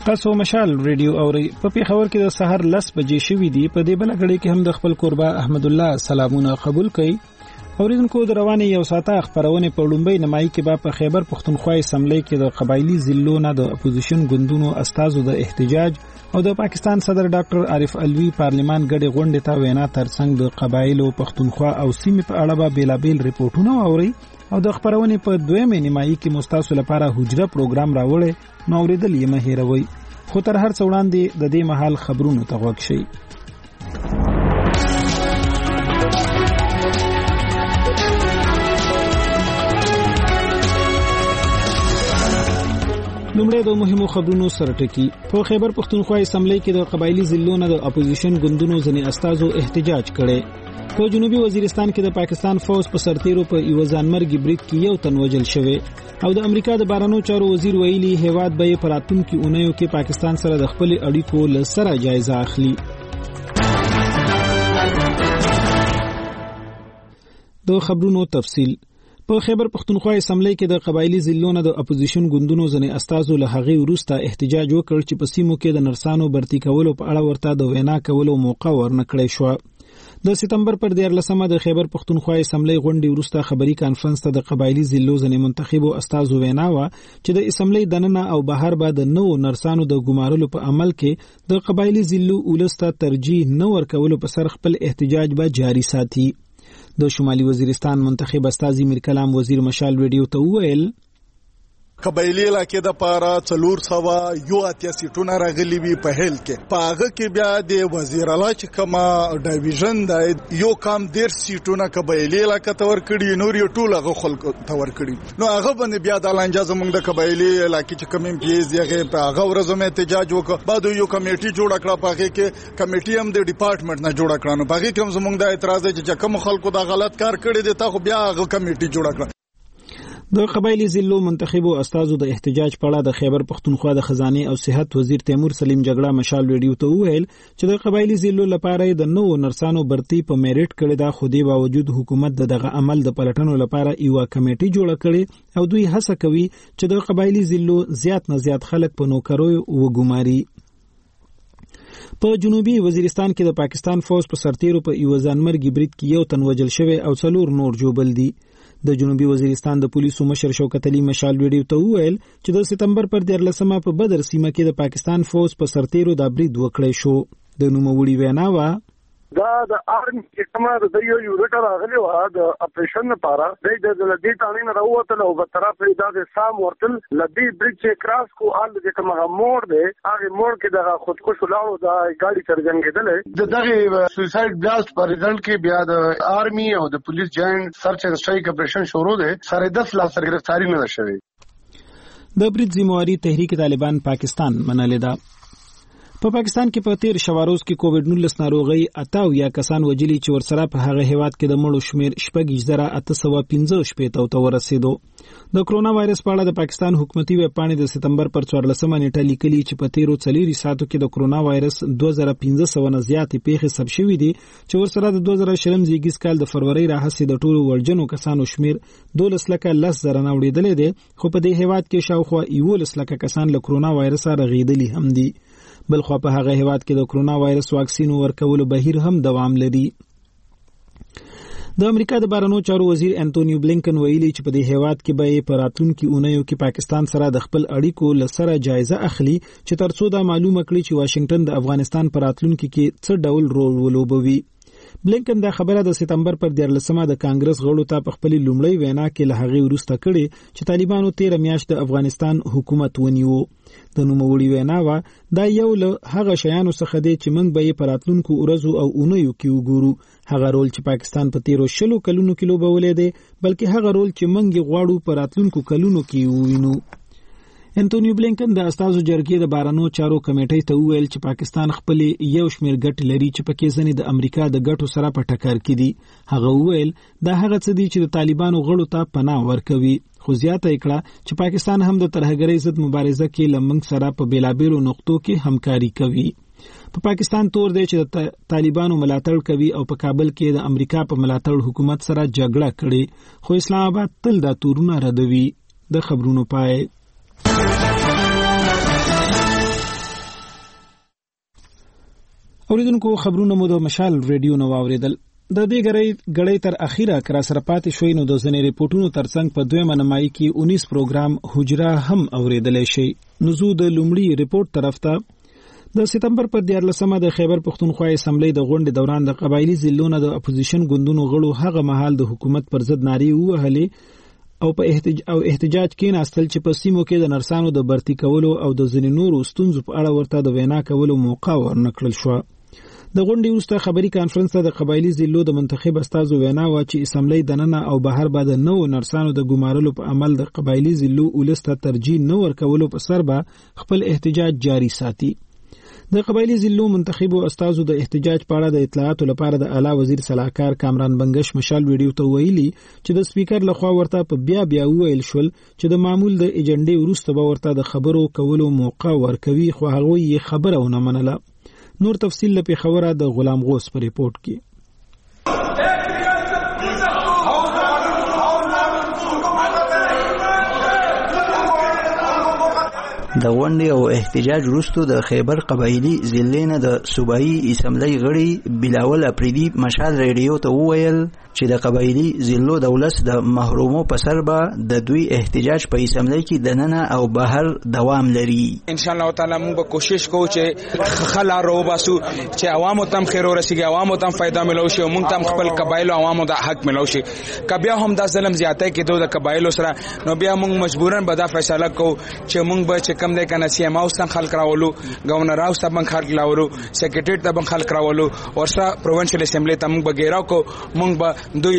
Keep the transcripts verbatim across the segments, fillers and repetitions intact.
تاسو مشال ریډیو اوري په پیښور کې د سحر لس بجې شوې دي. په دې بل غړي کې هم د خپل قربا احمد الله سلامونه قبول کړي. اوریدونکو د رواني یو ساعته خبرونه په لومبۍ نمایي کې با په خیبر پښتونخوا اسمبلی کې د قبایلی ضلعو نه د اپوزیشن ګوندونو استازو د احتجاج او د پاکستان صدر ډاکټر عارف الوی پارلیمان ګډه غونډه ته وینا ترڅنګ د قبایلو پښتونخوا او سیمې په اړه به بیلابیل ریپورتونه اوري او د خبرونه په دویمه نیمایي کې مستاسو لپاره حجره پروګرام راوړي. نو اوریدل یې مه هیروي. خو تر هر څه وړاندې د دې مهال خبرونو ته غوږ شئ. لومړی د مهمو خبرونو سرټکی. په خیبر پښتونخوا اسمبلی کې د قبایلی ضلعو نه د اپوزیشن ګوندونو ځینې استازو احتجاج کړي. په جنوبي وزیرستان کې د پاکستان فوج په سرتیرو په یو ځانمرګي بریټ کې یو تن وژل شوی او د امریکا د بهرنیو چارو وزیر ویلي هیواد به په راتلونکي اونیو کې پاکستان سره د خپل اړیکو لسره جایزه اخلي. د خبرونو تفصیل. په خیبر پښتونخوا اسمبلی کې د قبایلی ضلعو نه د اپوزیشن ګوندونو ځینې استازو له هغې وروسته احتجاج وکړ چې په سیمو کې د نرسانو برتي کولو په اړه ورته د وینا کولو موقع ورنکړی شو. د سپتمبر پر دیارلسمه د خیبر پښتونخوا اسمبلی غونډې وروسته خبري کانفرنس ته د قبایلی ضلعو ځینې منتخبو استازو وینا و چې د اسمبلی دننه او بهر به د نوو نرسانو د ګمارلو په عمل کې د قبایلی ضلعو ولسته ترجیح نه ورکولو په سر خپل احتجاج به جاری ساتي. د شمالي وزیرستان منتخب استازي میر کلام وزیر مشال ریډیو ته وویل قبایلی علاقې د پاره څلور سوا یو اتیا سیټونه راغلي وي په هیل کې. په هغه کې بیا د وزیر اعلی چې کومه ډیویژن دی یو کام ډیر سیټونه قبایلی علاقې ته ورکړي، نور یو ټول هغه خلکو ته ورکړي. نو هغه باندې بیا د لانجه زمونږ د قبایلی علاقې چې کوم پیز یغه په هغه ورځو احتجاج وکړ. بعد یو کمیټي جوړ کړه، په هغه کې کمیټي هم د ډپارټمنټ نه جوړ کړه. نو په هغه کې هم زمونږ د اعتراض چې کوم خلکو دا غلط کار کړی دی ته بیا هغه کمیټي جوړ کړه. د قبایلی ضلعو منتخبو استازو د احتجاج په اړه د خیبر پښتونخوا د خزانه او صحت وزیر تیمور سلیم جګړه مشال ریډیو ته وویل چې د قبایلی ضلعو لپاره د نوو نرسانو برتي په میریټ کړي دا خو دې باوجود حکومت دغه عمل د پلټنو لپاره یو کمیټي جوړ کړي او دوی هڅه کوي چې د قبایلی ضلعو زیات نه زیات خلک په نوکرو وګماري. په جنوبي وزیرستان کې د پاکستان فوج په سرتیرو په یو ځانمرګي بریټ کې یو تن وژل شوی او څلور نور جوبل دي. د جنوبي وزیرستان د پولیسو مشر شوکت علي مشال ویډیو ته وویل چې د سپتمبر پر دیارلسمه په بدر سیمه کې د پاکستان فوج په سرتیرو د برید وکړی شو. د نوموړي وینا وا دا د آرمي چې کومه د یو یونټ راغلی و د اپریشن لپاره د د لدی تانین راوته او په طرف د سام ورتل لدی برج چې کراس کو ال د کومه موړ دی هغه موړ کې د خودکش لاړو د ګاډي ترجنګېدل د دغه سوساید بلاست پر رزلټ کې بیا د آرمي او د پولیس جاینټ سرچ اینڈ سټرایک اپریشن شروع دی. سره دس لا سر گرفتاری نه شوی. د برید ذمہواری تحریک طالبان پاکستان منلې ده. په پا پاکستان کې په تیر شواروز کې کووډ نولس ناروغي اتاو یا کسان وجلی چې ورسره په هغه هیواد کې د مړو شمیر شپږ زره اته سوه پنځه شپږ ته ورسېدو. د کرونا وایرس په اړه د پاکستان حکومتي ویب پاڼې د سپتمبر پر څوارلسمه نیټه لیکلي چې په تیرو څلورو ساعتو کې د کرونا وایرس دوه زره پنځه سوه نه زیاتې پیښې ثبت شوې دي چې ورسره د دوه زره شلم زیږیز کال د فروری راهیسې د ټولو ورجنو کسانو شمیر دولس لکه لس زره نه وړېدلی دی. خو په دې هیواد کې شاوخوا یولس لکه کسان له کرونا وایرس رغېدلي هم دي. بلخو په هغه هیواد کې د کرونا وایرس واکسین ورکولو بهیر هم دوام لري. د امریکا د بهرنیو چارو وزیر انټونیو بلینکن ویلي چې په دې هیواد کې به په راتلونکي اونیو کې پاکستان سره د خپل اړیکو لسره جایزه اخلي چې ترڅو دا معلومه کړي چې واشنگټن د افغانستان په راتلونکي کې څه ډول رول ولوبوي. بلینکن دا خبره د سپتمبر پر دیارلسمه د کانګرس غړو ته په خپل لومړی وینا کې له هغې وروسته کړي چې طالبانو تیر میاشت د افغانستان حکومت ونیو. د نوموړي وینا وا دا یو له هغه شیانو څخه دی چې موږ به یې په راتلونکو ورځو او اونیو کې وګورو. هغه رول چې پاکستان په تیرو شلو کلونو کې لوبولی دی بلکې هغه رول چې موږ یې غواړو په راتلونکو کلونو کې ووینو. انټونیو بلینکن د استازو جرګې د بهرنیو چارو کمیټې ته وویل چې پاکستان خپل یو شمېر ګټې لري چې پکې ځینې د امریکا د ګټو سره په ټکر کې دي. هغه وویل دا هغه څه دي چې د طالبانو غړو ته پناه ورکوي. خو زیاته یې کړه چې پاکستان هم د ترهګرۍ ضد مبارزه کې له موږ سره په بېلابېلو نقطو کې همکاري کوي. په پاکستان تور دی چې د طالبانو ملاتړ کوي او په کابل کې د امریکا په ملاتړ حکومت سره جګړه کړي، خو اسلام آباد تل دا تورونه ردوي. د خبرونو پای اوریدونکو خبرونه مو د مشال ریډیو نو واوریدل. د دې غړې غړې تر اخیره کرا سره پاتې شوې نو د ځنې ریپورتونو ترڅنګ په دویمه نمایي کې انیس پروګرام حجره هم اوریدل شي. نو زو د لومړي ریپورت طرف ته د سپتمبر پر دیارلسمه د خیبر پختونخوا اسمبلی د غونډې دوران د قبایلی ضلعونو د اپوزیشن ګوندونو غړو هغه مهال د حکومت پر ضد نارې ووهلې او په احتجاج او احتجاج کې ناستل چې په سیمو کې د نرسانو د برتی کولو او د ځنې نورو ستونزو په اړه ورته د وینا کولو موقع ورنکړل شو. د غونډې وروسته خبري کانفرنس ته د قبایلی ضلعو د منتخب استازو وینا و چې اسمبلی دننه او بهر بعد نو نرسانو د ګمارلو په عمل د قبایلی ضلعو ولسته ترجیح نه ورکولو په سر به خپل احتجاج جاری ساتي. د قبایلی ضلعو منتخب استازو د احتجاج په اړه د اطلاعاتو لپاره د اعلی وزیر صلاحکار کامران بنگش مشال ویډیو ته ویلي چې د سپیکر لخوا ورته په بیا بیا ویل شول چې د معمول د ایجنډي وروسته به ورته د خبرو کولو موقع ورکوي، خو هغه یې خبره ونه منله. نور تفصیل لپاره خبره د غلام غوث په ریپورت کې. د غونډې او احتجاج وروسته د خیبر قبایلی ضلع نه د صوبایي اسمبلی غړي بلاول اپریدي مشال ریډیو ته وویل چې د قبایلی ضلعو د ولس د محرومو په سر به د دوی احتجاج په اسمبلی کې د ننه او بهر دوام لري. ان شاء الله تعالی موږ به کوشش کوو چې خلا رو باسو چې عوامو تم خیر ورسیږي، عوامو تم فائدہ ملو شي او موږ تم خپل قبایل او عوامو د حق ملو شي. کبیا هم د ظلم زیاته کې دوه قبایل سره نو بیا موږ مجبورن به دا فیصله کوو چې موږ به چې کم دی کنه سی ام اوس تم خلک راولو، گورنر اوس تم خلک راولو، سیکریټریټ تم خلک راولو، ورسره پروینشل اسمبلی تم موږ به ګیراو کو موږ به دوی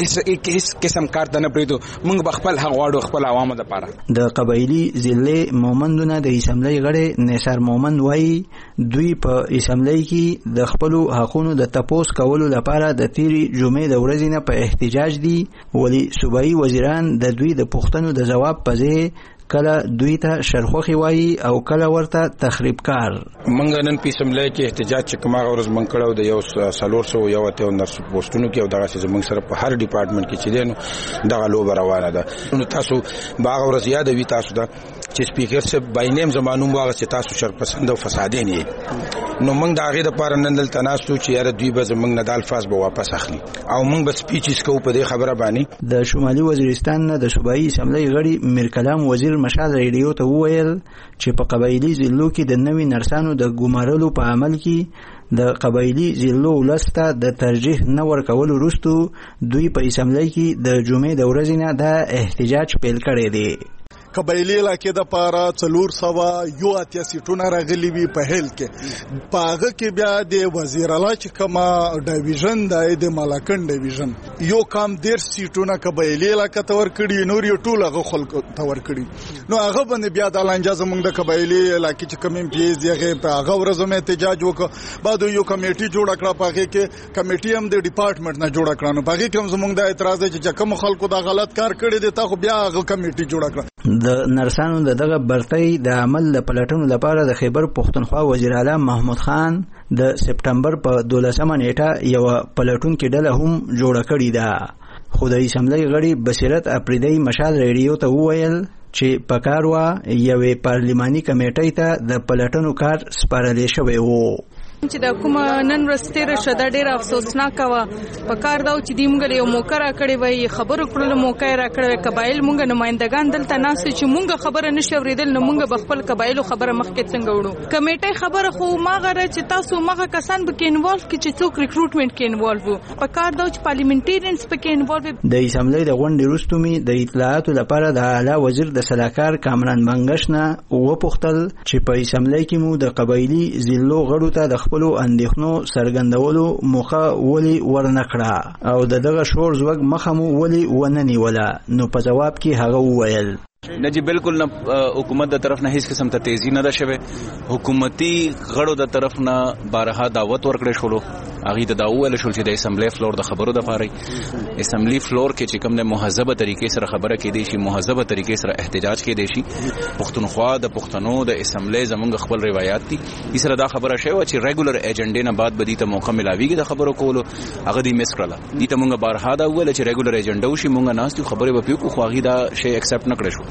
هیڅ قسم کار ته نه پریدو، موږ به خپل حق غواړو خپل عوامو لپاره. د قبایلی ضلع مومندونه د اسمبلی غړي نثار مومند وایي دوی په اسمبلی کې د خپل حقونو د تپوس کولو لپاره د تیری جمعې د ورځې نه په احتجاج دي، ولی صوبایي وزیران د دوی د پوښتنو د جواب پځې کله دوی ته شرخوخي وایي او کله ورته تخریب کار. منګ نن په اسمبلی کې احتجاج چې کومه ورځ منګ کړو د یو سالور سو یو ته نرس پوسټونو کې او دغه چې موږ سره په هر ډپارټمنټ کې چې دینو دغه لوب روانه ده. نو تاسو باغ ورځ یاد وي تاسو دا چې سپیکر صاحب بای نیم زمانو واغ چې تاسو شر پسند او فسادین یې نو موږ د هغه لپاره نن دلته ناستو چې یاره دوی به زموږ نه د الفاظ به واپس اخلي او موږ به سپیچز کوو په دې خبره باندې. د شمالي وزیرستان نه د صوبایي اسمبلی غړي میر کلام وزیر مشال ریډیو ته وویل چې په قبایلی ضلعو کې د نوي نرسانو د ګمارلو په عمل کې د قبایلی ضلعو ولسته د ترجیح نه ورکولو وروسته دوی په اسمبلی کې د جمعې د ورځې نه د احتجاج پیل کړی دی. قبایلی علاقې د پاره څلور سوه یو اتیا سیټونه راغلي وي په هیل کې، په هغه کې بیا د وزیر اعلی چې کومه ډیویژن دی د مالاکن ډیویژن یو کام ډیر سیټونه قبایلی علاقې ته ورکړي، نور یو ټول هغه خلکو ته ورکړي. نو هغه باندې بیا د لانجه زموږ د قبایلی علاقې چې کوم پیز یغه په هغه ورځ مې احتجاج وکړ، بعد یو کمیټي جوړ کړه، په هغه کې کمیټي هم د ډپارټمنټ نه جوړ کړه، نو په هغه کې هم زموږ د اعتراض چې کوم خلکو دا غلط کار کړی دی تا خو بیا هغه کمیټي جوړ کړه. د نرسانو د دغه برتۍ د عمل د پلټنو لپاره د خیبر پختونخوا وزیر اعلی محمود خان د سپتمبر په دولسمه نیټه یو پلټونکې ډله هم جوړه کړې ده. خو د اسمبلی غړي بصیرت اپریدي مشال ریډیو ته وویل چې پکار وا یوې پارلیماني کمیټې ته د پلټنو کار سپارل شوی وو. چې د کوم نن ورستېره شدا ډېر افسوسناک و په کار دا چې دیمګر یو موقع را کړی وای خبرو کولو موقع را کړی قبایل مونږ نمائندگان دلته ناس چې مونږ خبره نشو اوریدل نو مونږ بخپل قبایلو خبره مخکې څنګه وړو. کمیټه خبره خو ما غره چې تاسو مغه کسان به کې انوالو کې چې څوک ریکروټمنټ کې انوالو په کار دا چې پارلیمنټریانز په کې انوالو. د اسمبلی د غونډې وروسته می د اطلاعاتو لپاره د اعلی وزیر د صلاحکار کامران بنگش نه وپوښتل چې په اسمبلی کې مو د قبایلی ضلعو غړو ته د خپل اندېښنو څرګندولو موخه ولې ورنکړه او د دغه شور زوګ مخه مو ولې ونه نیوله. نو په جواب کې هغه وویل نه جی بالکل نه حکومت د طرف نه هیڅ قسم ته تیزی نه ده شوه. حکومتي غړو د طرف نه بارها دعوت ورکړې شولو، هغه د دا ویل شول چې د اسمبلی فلور د خبرو د پاره اسمبلی فلور کې چې کوم د مهذبه طریقې سره خبره کې دی شي، مهذبه طریقې سره احتجاج کې دی شي. پښتونخوا د پښتنو د اسمبلی زمونږ خپل روایت دي، دې سره دا خبره شوه چې ریګولر ایجنډا نه بعد بدی ته موقع ملاويږي د خبرو کولو، هغه دې مس کړله. دې ته مونږ بارها دا ویل چې ریګولر ایجنډا وشي، مونږ ناس ته خبره به پیو خو هغه دا شی اکسپټ نه کړی شو.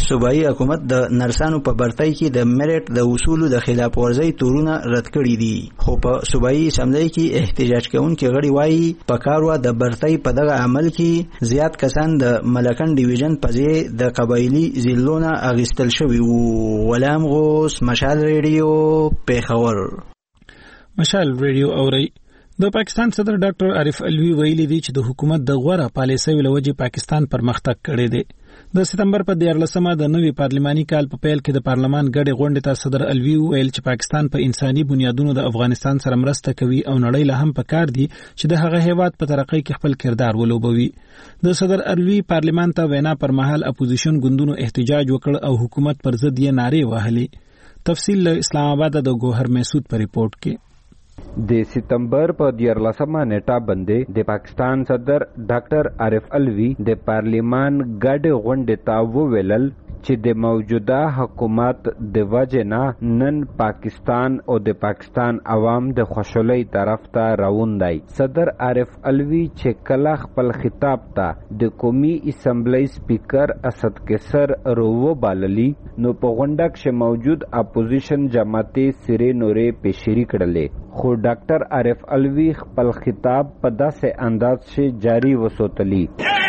صوبایي حکومت د نرسانو په برتۍ کې د میرټ د اصولو د خلاف ورزۍ تورونه رد کړي دي، خو په صوبایي اسمبلی کې احتجاج کوونکي غړي وایي په کار وا د برتۍ په دغه عمل کې زیات کسان د ملکن ډیویژن په ځای د قبایلي ضلعونو اغیستل شوي وو. غلام غوث، مشال ریډیو، پیښور. مشال ریډیو اوري. د پاکستان صدر ډاکټر عارف الوی ویلي دی چې د حکومت د غوړه پالیسۍ لوجې پاکستان پرمختګ کړی دی. د سپتمبر په دیارلسمه د نوي پارلماني کال په پیل کې د پارلمان غړي غونډې ته صدر الوی ویل چې پاکستان په انساني بنیادونو د افغانستان سره مرسته کوي او نړۍ له هم پکار دي چې د هغه هیواد په ترقۍ کې خپل کردار ولوبوي. د صدر الوی پارلمان ته وینا پر مهال اپوزیشن ګوندونو احتجاج وکړ او حکومت پر ضد یې نارې وهلې. تفصیل له اسلام آباد د ګوهر محسود په ریپورت کې. د سپتمبر په دیارلسمه نیټه باندې د پاکستان صدر ډاکټر عارف الوی د پارلیمان ګډ غونډې ته وویل چې د موجوده حکومت د وجه نه نن پاکستان او د پاکستان عوام د خوشحالۍ طرف ته روان دی. صدر عارف الوی چې کله خپل خطاب ته د قومي اسمبلی سپیکر اسد کسر روو باللی نو په غونډه کې موجود اپوزیشن جماعتې سری نورې پیشری کړلې، خو ډاکټر عارف الوی خپل خطاب په داسې انداز چې جاری وساتلی.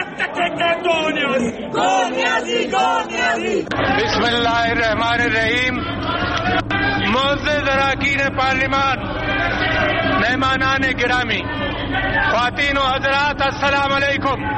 بسم اللہ الرحمن الرحیم. معزز اراکین پارلیمان، مہمانان گرامی، خواتین و حضرات، السلام علیکم.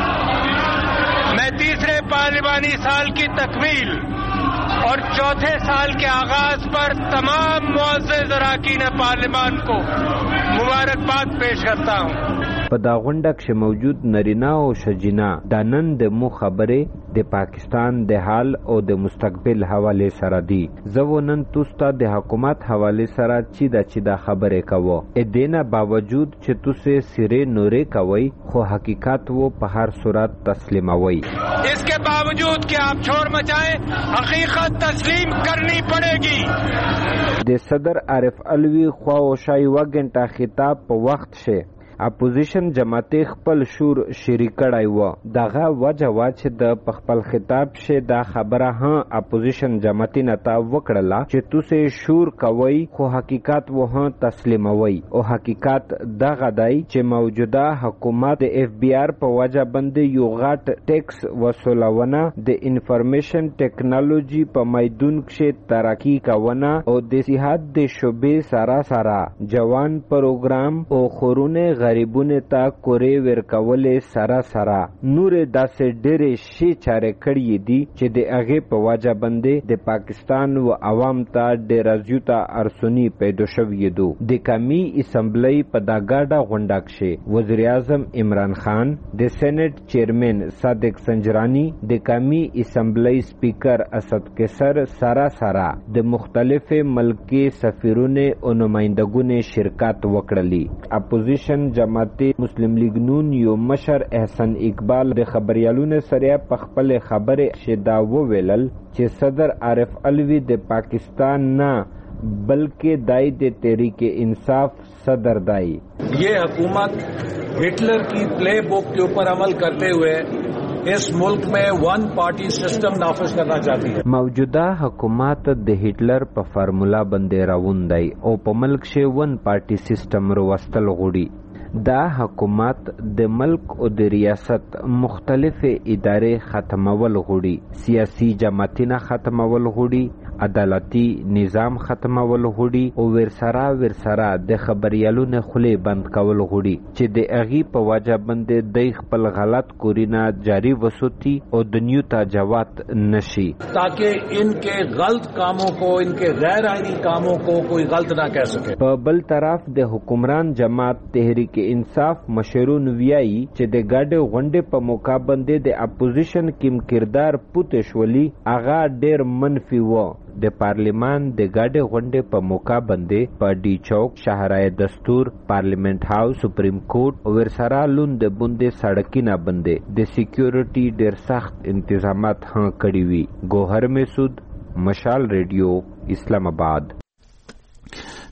میں تیسرے پارلیمانی سال کی تکمیل اور چوتھے سال کے آغاز پر تمام معزز اراکین پارلیمان کو مبارکباد پیش کرتا ہوں. په دا غونډه کې موجود نرینا او شجینا د نن د مو خبرې د پاکستان د حال او د مستقبل حواله سره دي. زه نن تاسو د حکومت حواله سره چې دا چې دا خبرې کوو، ا دینه باوجود چې تاسو سره نورې کوي خو حقیقت وو په هر صورت تسلیموي. اس کے باوجود کہ آپ شور مچائیں، حقیقت تسلیم کرنی پڑے گی. د صدر عارف الوی خوا او شای وګنټه خطاب په وخت شه اپوزیشن جماعتې خپل شور شریک کړای و. دغه وجه وا چې د خپل خطاب شه دا خبره ها اپوزیشن جماعتې نه تا وکړه چې تاسو شور کوي خو حقیقت وه تسلیموي. او حقیقت دغه دی چې موجوده حکومت د اف بی آر په وجه باندې یو غټ ټیکس وصولونه، د انفارمیشن ټیکنالوژي په میدان کې ترقی کوونه او د صحت د شوبې سره سره جوان پروګرام او خورونه غریبونه ته کورې ورکولې سره سره نور داسې ډېرې شي چارې کړې دي چې د هغې په وجه باندې د پاکستان و عوام ته ډېره زیاته ارسوني پیدا شوې دو. د قومي اسمبلی په دا ګډه غونډه کې وزیر اعظم عمران خان، د سینټ چیرمن صادق سنجرانی، د قومي اسمبلی سپیکر اسد کسر سره سره د مختلفو ملکي سفیرونه او نمائندګانو شرکت وکړلی. اپوزیشن جماعت مسلم لیگ نون یو مشر احسن اقبال د خبريالونو سره په خپل خبره شدا وویلل چې صدر عارف الوی د پاکستان نه بلکہ دائی د تحریک انصاف صدر دائی. یہ حکومت ہٹلر کی پلے بک کے اوپر عمل کرتے ہوئے اس ملک میں ون پارٹی سسٹم نافذ کرنا چاہتی ہے. موجودہ حکومت د هټلر په فارمولا باندې روان دی او په ملک کې ون پارټي سیستم وروستل غوړي. دا حکومت د ملک او د ریاست مختلف ادارې ختمول غوړي، سیاسی جماعتونه ختمول غوړي، عدالتي نظام ختمول غوړي او ورسره ورسره د خبريالونو خولې بند کول غوړي چې د اغي په وجه باندې د خپل غلط کورینه جاری وسوتی او دنیو ته جوات نشي تاکہ ان کے غلط کاموں کو، ان کے غیر آئینی کاموں کو کوئی غلط نہ کہہ سکے. په بل طرف د حکمران جماعت تحریک انصاف مشرون ویایي چې د ګډ غونډې په موقع باندې د اپوزیشن کیم کردار پوتې شولي هغه ډېر منفي و. د پارلیمان د ګډ غونډې په موقع باندې په ډي چوک، شاهرای دستور، پارلیمنت هاوس، سپریم کورټ او ورسره لوند بوندې سړکینه باندې د سکیورټي ډېر سخت انتظامات هم کړی وي. ګوهر محسود، مشال ریډیو، اسلام آباد.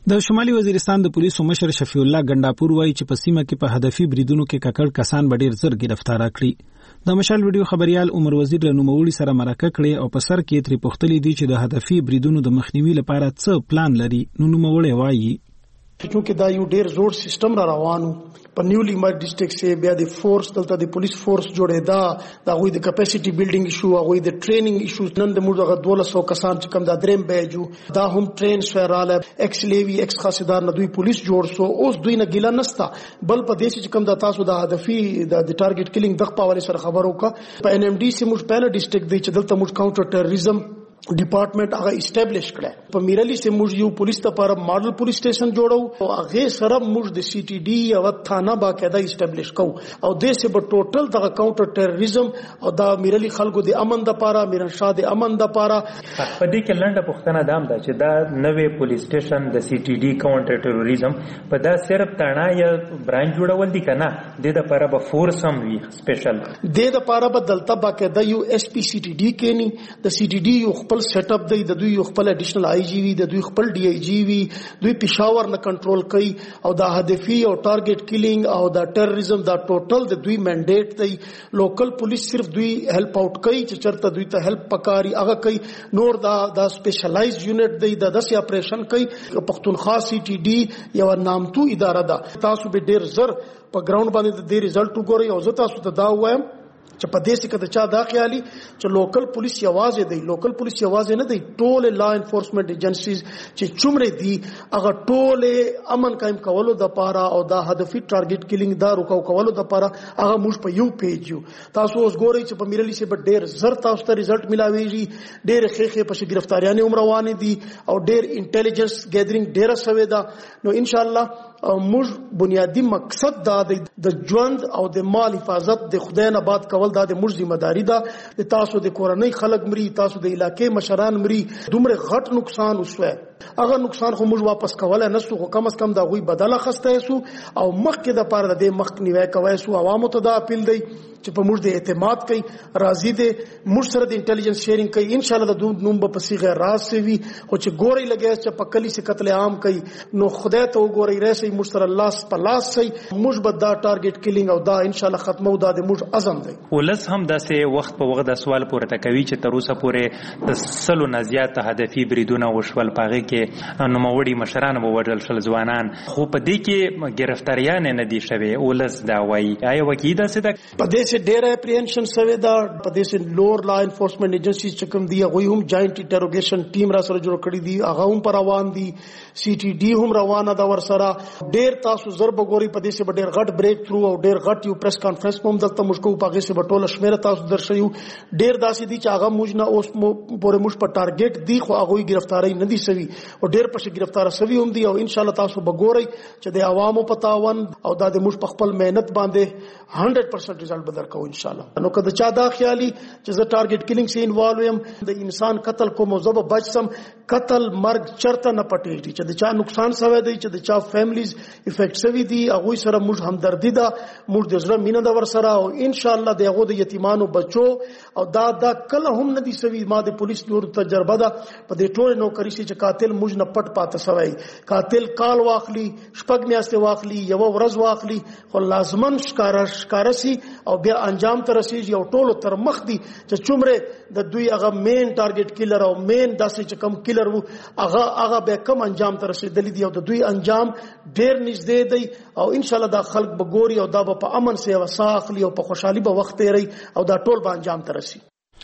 د شمالي وزیرستان د پولیسو مشر شفیع الله ګنداپور وایي چې په سیمه کې په هدفي بریدونو کې ککړ کسان به ډیر زر گرفتار کړي. د مشال ویډیو خبريال عمر وزیر له نوموړي سره مرکه کړې او په سر کې تری پوښتلې دي چې د هدفي بریدونو د مخنیوي لپاره څه پلان لري. نو نوموړي وایي چونکه دا یو ډیر زوړ سیستم را روانو په نیولی مر ډیسټریکټ سه بیا د فورس دلته د پولیس فورس جوړې دا دا غوي د کیپاسټي بلډینګ ایشو غوي د ټریننګ ایشو نن د موږ غو دوله سو کسان چې کم دا دریم بیجو دا هم ټرین سوراله ایکس لیوی ایکس خاصدار نه دوی پولیس جوړ سو اوس دوی نه ګیلا نستا بل په دې چې کم دا تاسو د هدفي د ټارګټ کیلینګ دغه په حواله سره خبرو کا په ان ام ډي سي موږ پهله ډیسټریکټ دی چې دلته موږ کاونټر ټیرریزم ډپارټمنټ هغه اسټابلیش کړه په میرلی سے موږ یو پولیس ته پر ماډل پولیس سټیشن جوړو او هغه سره موږ د سی ټي ډي او تھانه باقاعده اسټابلیش کو او د سه په ټوټل د کاونټر ټیرریزم او د میرلی خلکو د امن د پاره میرن شاه د امن د پاره په دې کې لنډه پوښتنه دام ده چې دا نوې پولیس سټیشن د سی ټي ډي کاونټر ټیرریزم په دا صرف تانا یا برانچ جوړول دي کنه د لپاره به فورس هم وي سپیشل د لپاره به دلته باقاعده یو اس پی سی ټي ډي کې ني د سی ټي ډي یو خپل سیټ اپ دی د دوی خپل اډیشنل آی جی وی د دوی خپل ډی آی جی وی دوی پېښور نه کنټرول کوي او دا هدفي او ټارګټ کیلینګ او دا ټیرریزم دا ټوټل د دوی منډیټ دی لوکل پولیس صرف دوی هیلپ آؤٹ کوي چې چرته دوی ته هیلپ پکاري هغه کوي نور دا دا سپیشلایز یونټ دی د داسې اپریشن کوي پښتونخوا سی ټي ډي یو نامتو اداره ده تاسو به ډیر زر په ګراوند باندې د ریزلټ وګورئ او زه تاسو ته دا وایم چې په دې کې د چا دا خیالي چې لوکل پولیس یوازې دی لوکل پولیس یوازې نه دی ټول لا انفورسمنت ایجنسیز چې چومره دي هغه ټول امن قائم کولو د پاره او دا هدفي ټارګټ کیلینګ دا روکاو کولو د پاره هغه موږ په یو پیج یو تاسو اوس ګورئ چې په میرلی سه ډیر زر تاسو ته ریزلټ ملاويږي ډیر خېخې په گرفتاریانه عمر روان دي او ډیر انټيليجنس ګیدرینګ ډیر سوي دا نو ان شاء الله موږ بنیادی مقصد دا د ژوند او د مال حفاظت د خدای نه باد کول دا د موږ ذمہ داری ده تاسو د کورنۍ خلک مري تاسو د علاقې مشران مري دومره غټ نقصان وسوه هغه نقصان خو موږ واپس کولای نه سو خو کم از کم دا غوي بدله خسته سو او مخکې د پاره د مخ نیوي کوي سو عوامو ته دا اپیل دی چې په موږ د اعتماد کوي راضي دي موږ سره د انټيليجنس شیرینګ کوي ان شاء الله د دوه نوم په صيغه راز سي وي او چې ګوري لګي چې په کلی سي قتل عام کوي نو خدای ته وګوري راسي موږ سره الله سپلاس سي موږ به دا ټارګټ کیلینګ او دا ان شاء الله ختمو دا د موږ عزم دی ولس هم داسې وخت په وخت د سوال پورته کوي چې تر اوسه پورې د سلو نه زیات هدفي بریدونه وشول پاغه کې نوموړي مشران به وژل شل ځوانان خو په دې کې گرفتاریان نه دي شوي ولس دا وایي آیا وکیدا سي د په دې سه ډېر اپریهنشن سوي دا په دې سه لوور لا انفورسمنت ایجنسیز چې کوم دی هغه هم جاینټ انټروګیشن ټیم را سره جوړ کړی دی هغه هم پر روان دي سی ټي ډي هم روانه دا ور سره ډېر تاسو ضرب ګوري په دې سه ډېر غټ بریک تھرو او ډېر غټ یو پریس کانفرنس هم دلته مشکو پاګه سه بټوله شمیره تاسو درشيو ډېر داسې دي چې هغه موږ نه اوس پورې موږ په ټارګټ دی خو هغه گرفتاری نه دي سوي او ډېر په گرفتار سوي هم دي او ان شاء الله تاسو بګورئ چې د عوامو په تعاون او د موږ په خپل مهنت باندې هنډرډ پرسنټ ریزلټ بدر کوو ان شاء الله نو کله چا دا خیالي چې زه ټارګټ کیلینګ سي انوالو يم د انسان قتل کوم زب بچسم قتل مرګ چرته نه پټيږي چې د چا نقصان سوي دی چې د چا فیملیز افیکټ سوي دي هغه سره موږ همدردی ده موږ د زړه مینه د ور سره او ان شاء الله دغه د یتیمانو بچو او دا دا کله هم نه دي سوي ما د پولیس نور تجربه ده په دې ټول نوکری چې قاتل موږ نه پټ پات سوي قاتل کال واخلي شپږ میاشتې واخلي یو ورځ واخلي خو لازمن ښکارا ښکارسي او بیا انجام ته رسیږي او ټولو تر مخ دي چې څومره د دوی هغه مین ټارګټ کیلر او مین داسې چې کم کیلر وو هغه هغه به کم انجام ته رسیدلی دی او د دوی انجام ډیر نږدې دی او ان شاء الله دا خلک بګوري او دا په امن سي وساخلي او په خوشحالي به وخت لري او دا ټول به انجام ته رسي.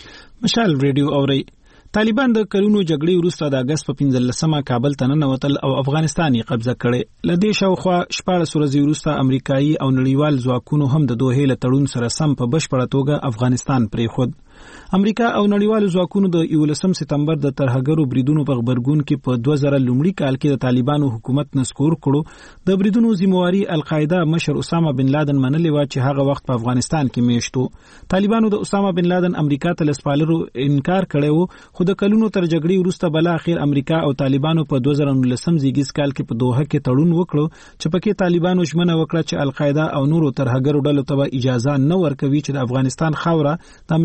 مشال ریډیو اوري طالبان د کلونو جګړې وروسته د اگست په پنځلسمه کابل ته ننوتل او افغانستان یې قبضه کړي لدې شاوخوا شپږ ورځې وروسته امریکایي او نړیوال ځواکونو هم د دوه له تړون سره سم په بشپړه توګه افغانستان پرېښود. امریکا او نړیوال ځواکونو د یولسم سپتمبر د ترهګرو بریدونو په خبرګون کې په دوه زره لومړي کال کې د طالبانو حکومت نسکور کړو د بریدونو ذمہواری القاعده مشر اسامه بن لادن منلې و چې هغه وخت په افغانستان کې میشتو. طالبانو د اسامه بن لادن امریکا ته لسپالرو انکار کړی و خو د کلونو تر جګړې وروسته بل اخر امریکا او طالبانو په دوه زره نولسم زیږیز کال کې په دوحه کې تړون وکړو چې پکې طالبانو ژمنه وکړه چې القاعده او نورو ترهګرو ډلو ته اجازه نه ورکوي چې د افغانستان خاوره د امریکا په ضد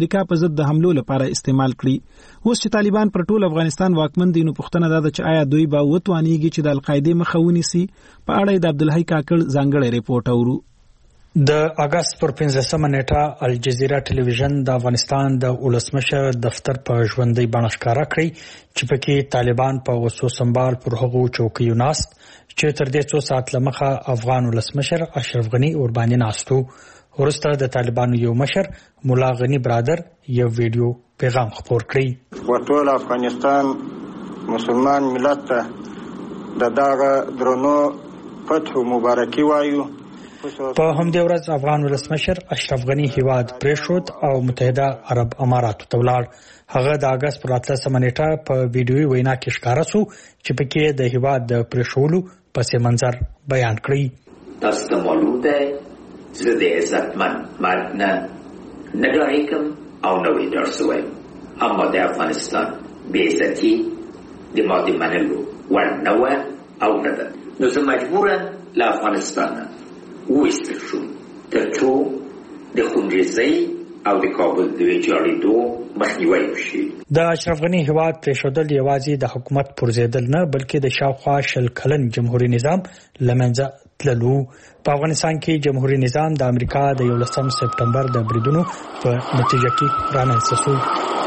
ضد د حملو لپاره استعمال کړي. اوس چې طالبان پر ټول افغانستان واکمن دي نو پوښتنه ده چې آیا دوی به وتوانیږي چې د القاعده مخه ونیسي؟ په اړه د عبدالحی کاکړ ځانګړی ریپورت اورو. د اگست پر پنځلسمه نیټه الجزیره ټلویزیون د افغانستان د ولسمشر دفتر په ژوندۍ بڼه ښکاره کړی چې پکې طالبان په وسو سنبال پر هغو چوکیو ناست چې تر دې څو ساعت لمخه افغان ولسمشر اشرف غنی اور باندې ناستو. ورسته د طالبانو یو مشر مولا غنی برادر یو ویډیو پیغام خپور کړی. ټول افغانستان مسلمان ملت ته د دغه درنو فتح مبارکي وایو. په همدې ورځ افغان ولسمشر اشرف غنی هیواد پریښود او متحده عرب اماراتو ته ولاړ. هغه د اگست پر اتلسمه نیټه په ویډیوي وینا کې ښکاره شو چې پکې د هیواد د پریښولو پس منظر بیان کړی. تاسو ته معلوم دی چې د عزتمن مرګ نه نه ډارېږم او نه ویډار شوی، اما د افغانستان بې عزتي د ما د منلو وړ نه وه او نه ده. نو زه مجبوره له افغانستانه وایستل شوم تر څو د خونریزۍ او د کابل د ویجاړېدو مخنیوی وشي. د اشرف غنی هیواد پرېښودل یوازې د حکومت پرځېدل نه بلکې د شاوخوا شل کلن جمهوریت نظام له منځه تللو. په افغانستان کې جمهوریت نظام د امریکا د یولسم سپټمبر د بریدونو په نتیجه کې رامنځته شو.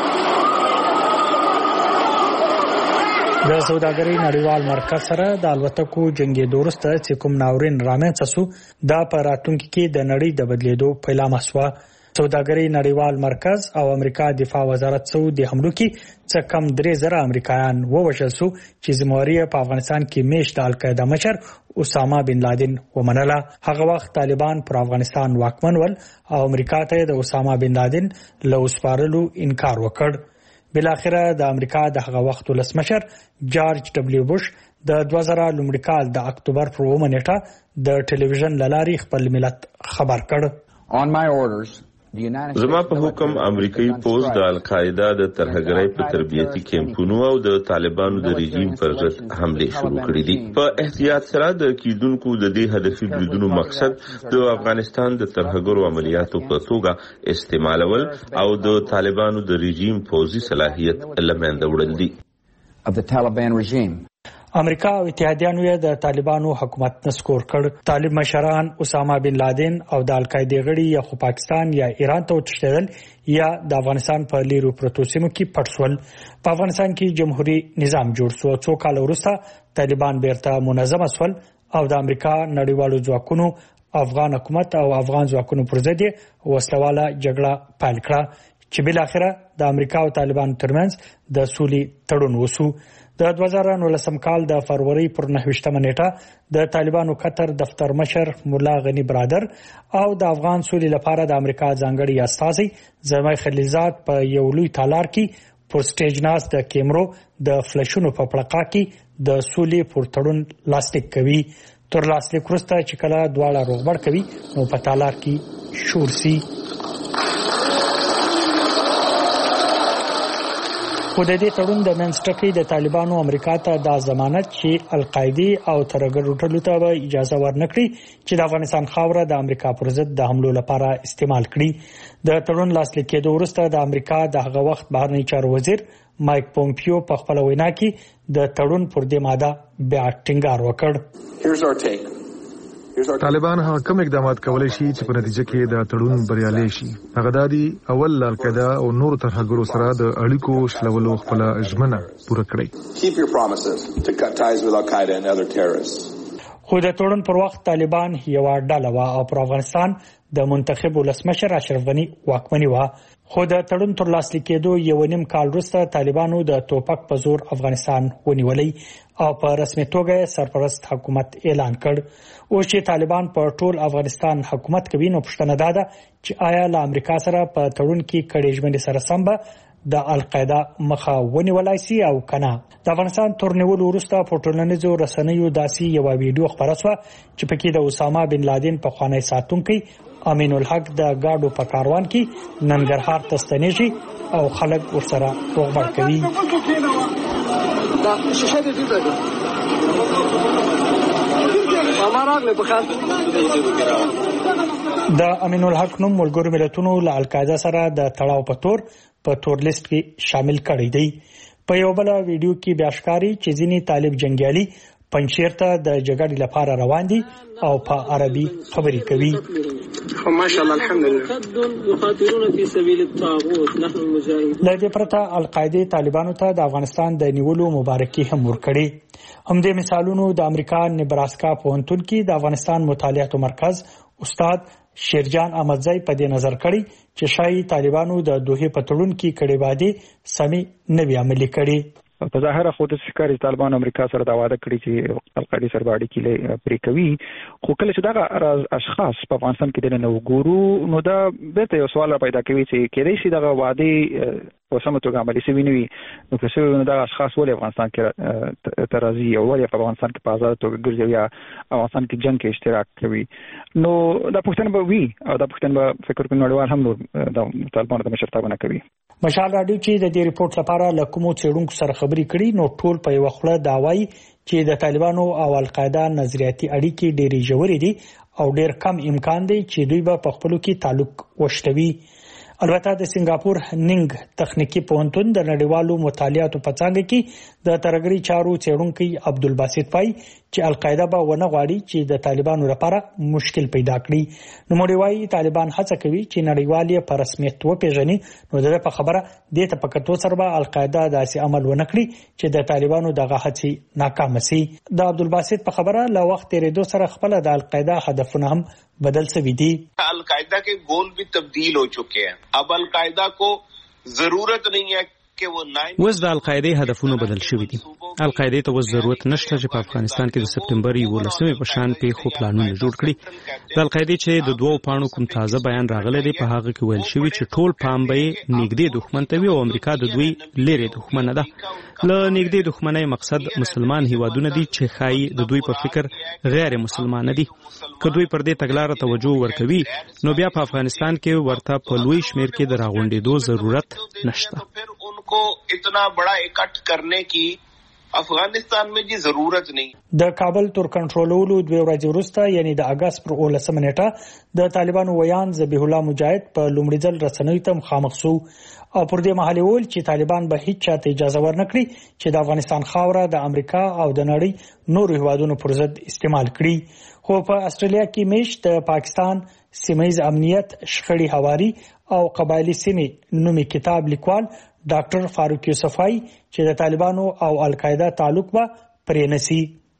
د سوداګرۍ نړیوال مرکز سره د الوتکو جنګېدو وروسته چې کوم ناورین رامنځته شو دا په راتلونکي کې د نړۍ د بدلېدو پیلامه شوه. سوداګرۍ نړیوال مرکز او امریکا دفاع وزارت سو د حملو کې څه کم درې زره امریکایان ووژل شو چې ذمہواري په افغانستان کې میشت د القاعده مشر اسامه بن لادن ومنله. هغه وخت طالبان پر افغانستان واکمن ول او امریکا ته د اسامه بن لادن له وسپارلو انکار وکړ. بلاخره د امریکا د هغه وخت ولسمشر جارج ډبلیو بوش د دوه زره لومړي کال د اکتوبر پر اوومه نیټه د ټلویزیون له لارې خپل ملت خبر کړ. زما په حکم امریکایي پوز د القاعده د ترهګرۍ په تربیتي کیمپونو او د طالبانو د رژیم پر ضد حمله شروع کړې دي. په احتیاط سره د کیدونکو د دې هدفي بریدونو مقصد د افغانستان د ترهګرو عملیاتو په توګه استعمالول او د طالبانو د رژیم پوزي صلاحیت لمنځه وړل دي. امریکا او اتحادیانو یې د طالبانو حکومت نسکور کړ. طالب مشران اسامه بن لادن او د القاعده غړي یا خو پاکستان یا ایران ته وتښتېدل یا د افغانستان په لیرو پروتو سیمو کې پټ شول. په افغانستان کې جمهوریت نظام جوړ شو. څو کال وروسته طالبان بیرته منظم شول او د امریکا نړیوالو ځواکونو افغان حکومت او افغان ځواکونو پر ضد وسلواله جګړه پیل کړه چې بل اخره د امریکا او طالبان ترمنځ د سولې تړون وشو. د دوه زره نولسم کال د فروری پر نهویشتمه نیټه د طالبانو قطر دفتر مشر مولا غنی برادر او د افغان سولې لپاره د امریکا ځانګړي استازي زلمي خلیلزاد په یو لوی تالار کې پر سټیج ناست د کیمرو د فلشونو په پړقا کې د سولې پر تړون لاسلیک کوي. تر لاسلیک وروسته چې کله دواړه روغبړ کوي نو په تالار کې شور سي. خو د دې تړون د منځټکی د طالبانو امریکا ته د ضمانت چې القاعده او ترهګرو ډلو ته به اجازه ورنکړي چې د افغانستان خاوره د امریکا پر ضد د حملو لپاره استعمال کړي. د تړون لاسلیک کېدو وروسته د امریکا د هغه وخت بهرنی چارو وزیر مایک پومپیو په خپل وینا کې د تړون پر دې ماده بیا ټینګار وکړ. طالبان هغه کوم اقدامات کولای شي چې په نتیجه کې د تړون بریالي شي. هغه د اول القاعده او نور ترهګرو سره د اړیکو شلولو خپل ژمنه پوره کړي. خو د تړون پر وخت طالبان یو ډله وا او پر افغانستان د منتخب ولسمشر اشرف غنی واکمنی وا. خو د تړون تر لاسلیک کېدو یو نیم کال وروسته طالبانو د توپک په زور افغانستان ونیولی او په رسمي توګه سرپرست حکومت اعلان کړ. اوس چې طالبان په ټول افغانستان حکومت کوي نو پوښتنه ده چې آیا له امریکا سره په تړون کې کړي ژمنې سره سم به د القاعده مخه ونیولای شي او کنه. د افغانستان تورنیول وروسته په ټولنیزو رسنیو داسې یو ویډیو خبره شوه چې پکې د اسامه بن لادن په خوانی ساتونکي امین الحق د گاډو په کاروان کې ننګرهار ته ستنېږي او خلک ورسره روغبړ کوي. د امین الحق نوم ملګرو ملتونو له القاعده سره د تړاو په تور په تور لیست کې شامل کړی دی. په یو بل ویډیو کې بیا ښکاري چې ځینې طالب جنگیالي پنځیر ته د جګړې لپاره روان دي او په عربي خبرې کوي. ماشاءالله الحمدلله يقاتلون في سبيل الطاغوت نحن المجاهدون. له دې پرته القاعده طالبانو ته د افغانستان د نیولو مبارکي هم ورکړي. همدې مثالونو د امریکا نبراسکا پوهنتون کې د افغانستان مطالعاتو مرکز استاد شیرجان احمدزی په دې نظر کړی چې شایي طالبانو د دوحې په تړون کې کړي وعده سمې نه وي عملي کړي. په ظاهره خو د ښکاري طالبان امریکا سره دا وعده کړی چې القاعده سره باندې کې پرې کوي، خو کله چې دا اشخاص په افغانستان کې د نو ګورو نو دا به یو سوال پیدا کوي چې کېدای شي دا وعده په سمه توګه عملي شوی نه وي، نو که څه نو دا اشخاص ولې افغانستان کې ترازی او ولې په افغانستان کې په آزاد توګه ګرځي یا افغانستان کې جنگ کې اشتراک کوي، نو دا پوښتنه به وي او دا پوښتنه به فکر کوم نړیوال هم نور د طالبانو د مشرتابه نه کوي. مشال راډیو چې د دې ریپورت لپاره له کومو څېړونکو سره خبرې کړي نو ټول په یو خله دا وایي چې د طالبانو او القاعده نظریاتي اړیکې ډېرې ژورې دي او ډېر کم امکان دی چې دوی به په خپلو کې تعلق وشتوي. البته د سنگاپور نینګ تخنیکی پوهنتون د نړیوالو مطالعاتو په څانګه کې د ترګری چارو څېړونکي عبدالباسط پای چې القاعده به ونه غواړي چې د طالبانو لپاره مشکل پیدا کړي. نو مړی طالبان هڅه کوي چې نړیوال یې په رسمیت وپیژني، نو د په خبره د ته پکتو سره به القاعده داسې عمل ونه کړي چې د طالبانو دغه هڅې ناکام شي. د عبدالباسط په خبره له وخت تیریدو سره خپل د القاعده هدفونه هم بدل شوي دي. अलकायदा के गोल भी तब्दील हो चुके हैं. अब अलकायदा को जरूरत नहीं है कि वो وز د القاعده هدفونه بدل شوي دي. القاعده ته وز ضرورت نشته چې په افغانستان کې د سپټمبر یولسمې په شان په خو پلانونه جوړ کړي. د القاعده چې د دوو پاڼو کوم تازه بیان راغلی دی په هغه کې ویل شوی چې ټول پام به نږدې دښمن ته وي او امریکا د دوی لری دښمن ده. له نږدې دښمنۍ مقصد مسلمان هیوادونه دي چې خای د دوی په فکر غیر مسلمان دي. که دوی پر دې تګلارې توجه ورکوي نو بیا په افغانستان کې ورته په لوی شمیر کې د راغونډېدو ضرورت نشته. उनको इतना बड़ा इकट्ठ करने की افغانستان में جی ضرورت نه. د کابل تر کنټرولولو دوه ورځې وروسته یعنی د اگست پر اولسمه نیټه د طالبانو ویان ذبیح الله مجاهد په لومړي ځل رسنیو ته مخامخ شو او پر دې مهال ویل چې طالبان به هیڅ چاته اجازه ورنکړي چې د افغانستان خاوره د امریکا او د نړۍ نور هیوادونو پر ضد استعمال کړي. خو په استرالیا کې میشت د پاکستان سیمایي امنیت شخړې هواري او قبایلی سیمې نومي کتاب لیکوال ډاکټر فاروق یوسفای چې د طالبانو او القاعده تعلق به پرې نسی.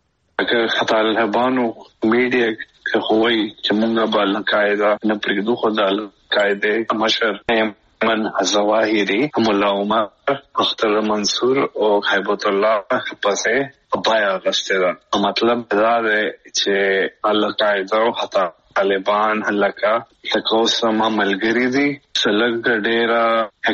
اگر طالبانو میډیا کې خوای چې موږ به القاعده نه پرېږدو، خو د القاعده مشر من الظواهری مولا عمر اختر منصور او هیبت الله پسې پایا غشته. مطلب دا دی چې القاعده او حتی طالبان هلکه تکوسه ملګری دي سلګ ډیره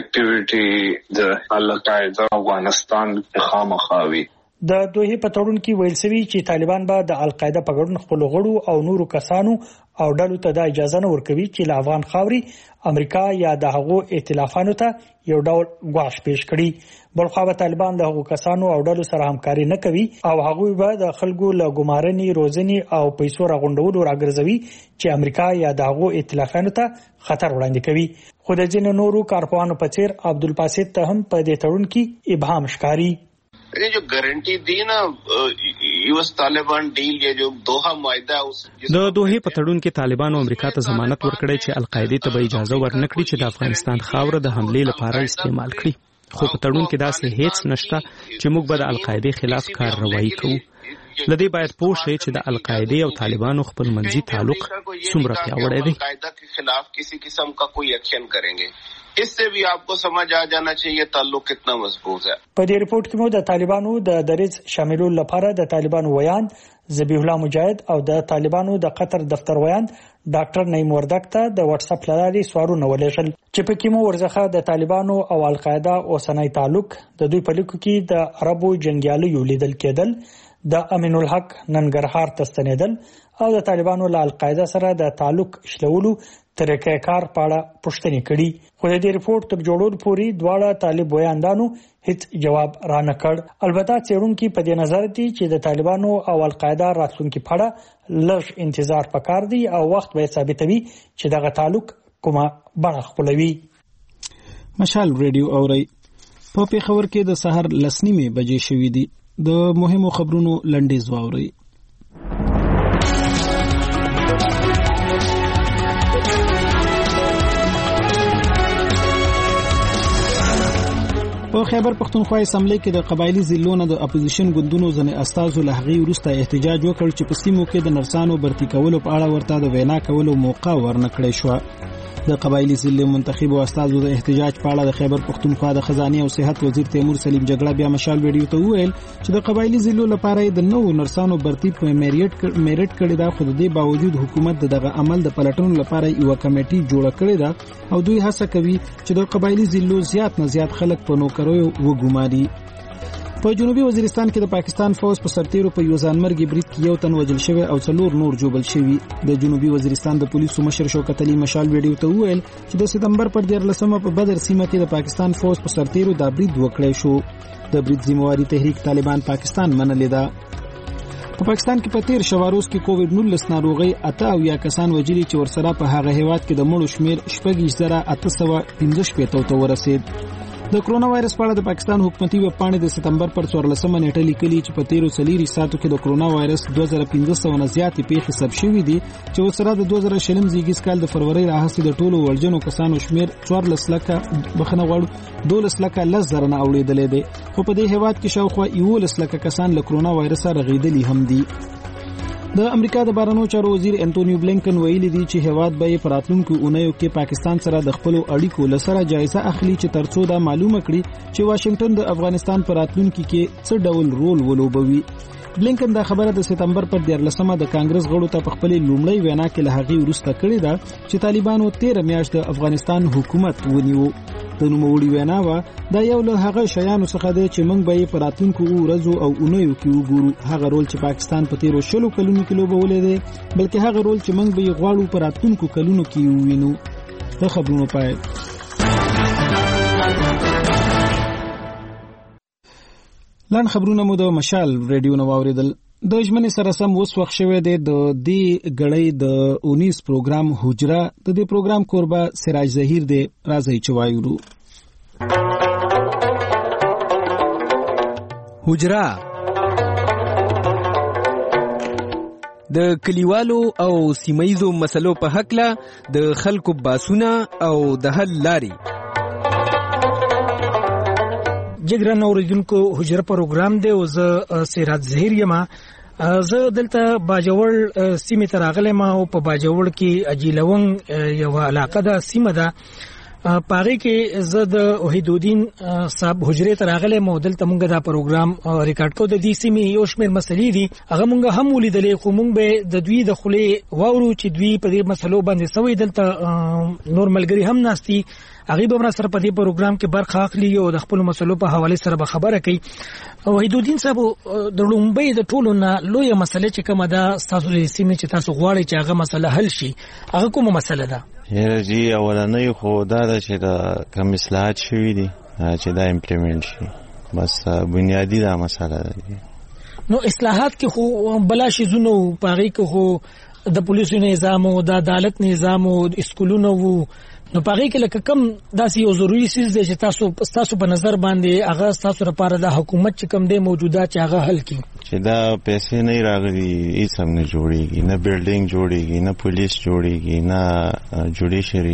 اکټیویټي د القاعده افغانستان خامخاوي. د دوه په تړون کې ویل شوی چې طالبان به د القاعده په ګډون خپل غړو او نورو کسانو او ډلو ته د اجازه نه ورکوي چې له افغان خاوري امریکا یا د هغو ائتلافانو ته یو ډول غواش پیش کړي. بلخو طالبان د هغو کسانو او ډلو سره همکاري نه کوي او هغه به د خلکو له ګمارنې روزنی او پیسو راغونډولو راګرځوي چې امریکا یا د هغو ائتلافانو ته خطر وړاندې کوي. خو د جن نورو کارپوهانو په څیر عبدالباسط ته هم په دې تړون کې ابهام ښکاري. ये जो गारंटी दी ना यूएस तालिबान डील ये जो दोहा मुआहदा उस د دوحې په تړون کې طالبانو امریکا ته ضمانت ورکړی چې القاعده ته به اجازه ورنکړي چې د افغانستان خاوره د حملې لپاره استعمال کړي. خو په تړون کې داسې هیڅ نشته چې موږ به د القاعده خلاف کارروایي کوو. لدې باید پوه شئ چې د القاعده او طالبانو خپل منځي تعلق څومره پیاوړی دی. القاعده के खिलाफ किसी किस्म का कोई एक्शन करेंगे इससे भी आपको समझ आ जाना चाहिए ताल्लुक कितना मजबूत है. په دې ریپورت کې مو د طالبانو د دریز شاملولو لپاره د طالبانو ویان ذبیح الله مجاهد او د طالبانو د قطر دفتر ویان ډاکټر نعیم وردک ته د واتس اپ لارې سوالونه ولېږل چې په کې مو ورزخه د طالبانو او القاعده اوسنۍ تعلق د دوی په لیکو کې د عربو جنگیالیو لیدل کېدل، د امین الحق ننګرهار ته ستنېدل او د طالبانو له القاعده سره د تعلق شلولو طریقې کار په اړه پوښتنې کړي. خو د دې ریپورت تر جوړولو پورې دواړه طالب ویاندانو هیڅ جواب را نه کړ. البته څېړونکي په دې نظر دي چې د طالبانو او القاعده راتلونکي په اړه لږ انتظار پکار دی او وخت به ثابتوي چې دغه تعلق کومه بڼه خپلوي. مشال ریډیو اوري. په پیښور کې د سحر لسنیمه بجې شوې دي. د مهمو خبرونو لنډیز واوري. په خیبر پختونخوا اسمبلی کې د قبایلی ضلعونو د اپوزیشن ګوندونو ځنې استازو لهغي وروسته احتجاج وکړ چې په سیمو کې د نرسانو برتی کولو په اړه ورته د وینا کولو موقع ورنکړې شو. د قبایلی ضلع منتخبو استازو د احتجاج په اړه د خیبر پختونخوا د خزانه او صحت وزیر تیمور سلیم جګړه بیا مشال ویډیو ته وویل چې د قبایلی ضلعو لپاره د نوو نرسانو برتی په میریټ میریټ کړي دا، خو د دې باوجود حکومت دغه عمل د پلټنو لپاره یو کمیټي جوړ کړی دا او دوی هڅه کوي چې د قبایلی ضلعو زیات نه زیات خلک په نوکریو وګماري. په جنوبي وزیرستان کې د پاکستان فوج په سرتیرو په یو ځانمرګي برید کې یو تن وژل شوی او څلور نور جوړل شوی. د جنوبي وزیرستان د پولیسو مشر شوکت علي مشال ویډیو ته وویل چې د سپتمبر پر دیارلسمه په بدر سیمه کې د پاکستان فوج په سرتیرو دا برید وکړی شو. د برید ذمہواری تحریک طالبان پاکستان منلې ده. په پاکستان کې په تیر شواروز کې کووډ نولس ناروغي اته او یا کسان وجلي چې ورسره په هغه هیواد کې د مړو شمیر شپږ زره اته سوه پنځه شپږ ته ورسید. د کرونا وایرس په اړه د پاکستان حکومتي ویب پاڼې د سپتمبر پر څوارلسمه نیټه لیکلي چې په تیرو څلورو ساعتو کې د کرونا وایرس دوه زره پنځه سوه نه زیاتې پیښې ثبت شوې دي چې ورسره د دوه زره شلم زیږیز کال د فروری راهیسې د ټولو ورجنو کسانو شمیر څوارلس لکه بخښنه غواړو دولس لکه لس زره نه اوړېدلی دی، خو په دې هیواد کې شاوخوا یولس لکه کسان له کرونا وایرس رغېدلي هم دي. د امریکا د بهرنیو چارو وزیر انټونیو بلینکن ویلي دی چې هیواد به په راتلونکو اونیو کې پاکستان سره د خپل اړیکو لسره جایزه اخلي چې ترڅو دا معلومه کړي چې واشنگټن د افغانستان په راتلونکو کې څه ډول رول ولوبوي. بلینکن دا خبره د سپتمبر پر دیارلسمه د کانګرس غړو ته په خپل لومړی وینا کې له هغې وروسته کړې ده چې طالبانو تیره میاشت د افغانستان حکومت ونیو. د نوموړي وینا وه دا یو له هغه شیانو څخه دی چې موږ به یې په راتلونکو ورځو او اونیو کې وګورو. هغه رول چې پاکستان په تیرو شلو کلونو کې لوبولی دی، بلکې هغه رول چې موږ به یې غواړو په راتلونکو کلونو کې ووینو. د خبرونو پای. لاند خبرونه مو د مشال ریډیو نه واوریدل. د ژمنې سره سم اوس وخت شوی دی د دې غړۍ د اونیس پروګرام حجره. د دې پروګرام کوربه سراج ظهیر دی. راځي چې وایو حجره د کلیوالو او سیمایزو مسلو په حق له د خلکو باسونه او د حل لاري. جګران اوریدونکو حجره پروګرام دی او زه سراج ظهیر یم. زه دلته باجوړ سیمه ته راغلم او په باجوړ کې اجیلونګ یو علاقه ده سیمه ده پاره کې زه د وحید الدین صاحب حجره ته راغلم او دلته مونږ دا پروګرام ریکارډ کوو. د دې سیمې یو شمېر مسلې دي هغه مونږ هم ولیدلې، خو مونږ به د دوی د خولې واورو چې دوی په دې مسلو باندې سوي. دلته نور ملګری هم ناستي، هغه به مر سره په دې پروګرام کې برخه اخلي او د خپل مسلو په حواله سره به خبره کوي. وحید الدین صاحب د لومبۍ د ټولو نه لویه مسله چې کومه ده تاسو د سیمې چې تاسو غواړئ چې هغه مسله حل شي، هغه کومه مسله ده؟ یاره جی اولنۍ خو دا ده چې دا کم اصلاحات شوي دي چې دا امپلیمنٹ شي، بس بنیادی دا مسله ده. نو اصلاحات کې خو بلا شیزونه په هغې کې خو د پولیسو نظام او د عدالت نظام او اسکولونه وو، نو په هغې کې لکه کم داسې یو ضروري څیز دی چې تاسو ستاسو په نظر باندې هغه ستاسو لپاره د حکومت چې کوم دی موجوده چې هغه حل کړي؟ چې دا پیسې نه راغلي هیڅ هم نه جوړېږي، نه بلډینګ جوړېږي، نه پولیس جوړېږي، نه جوډیشري،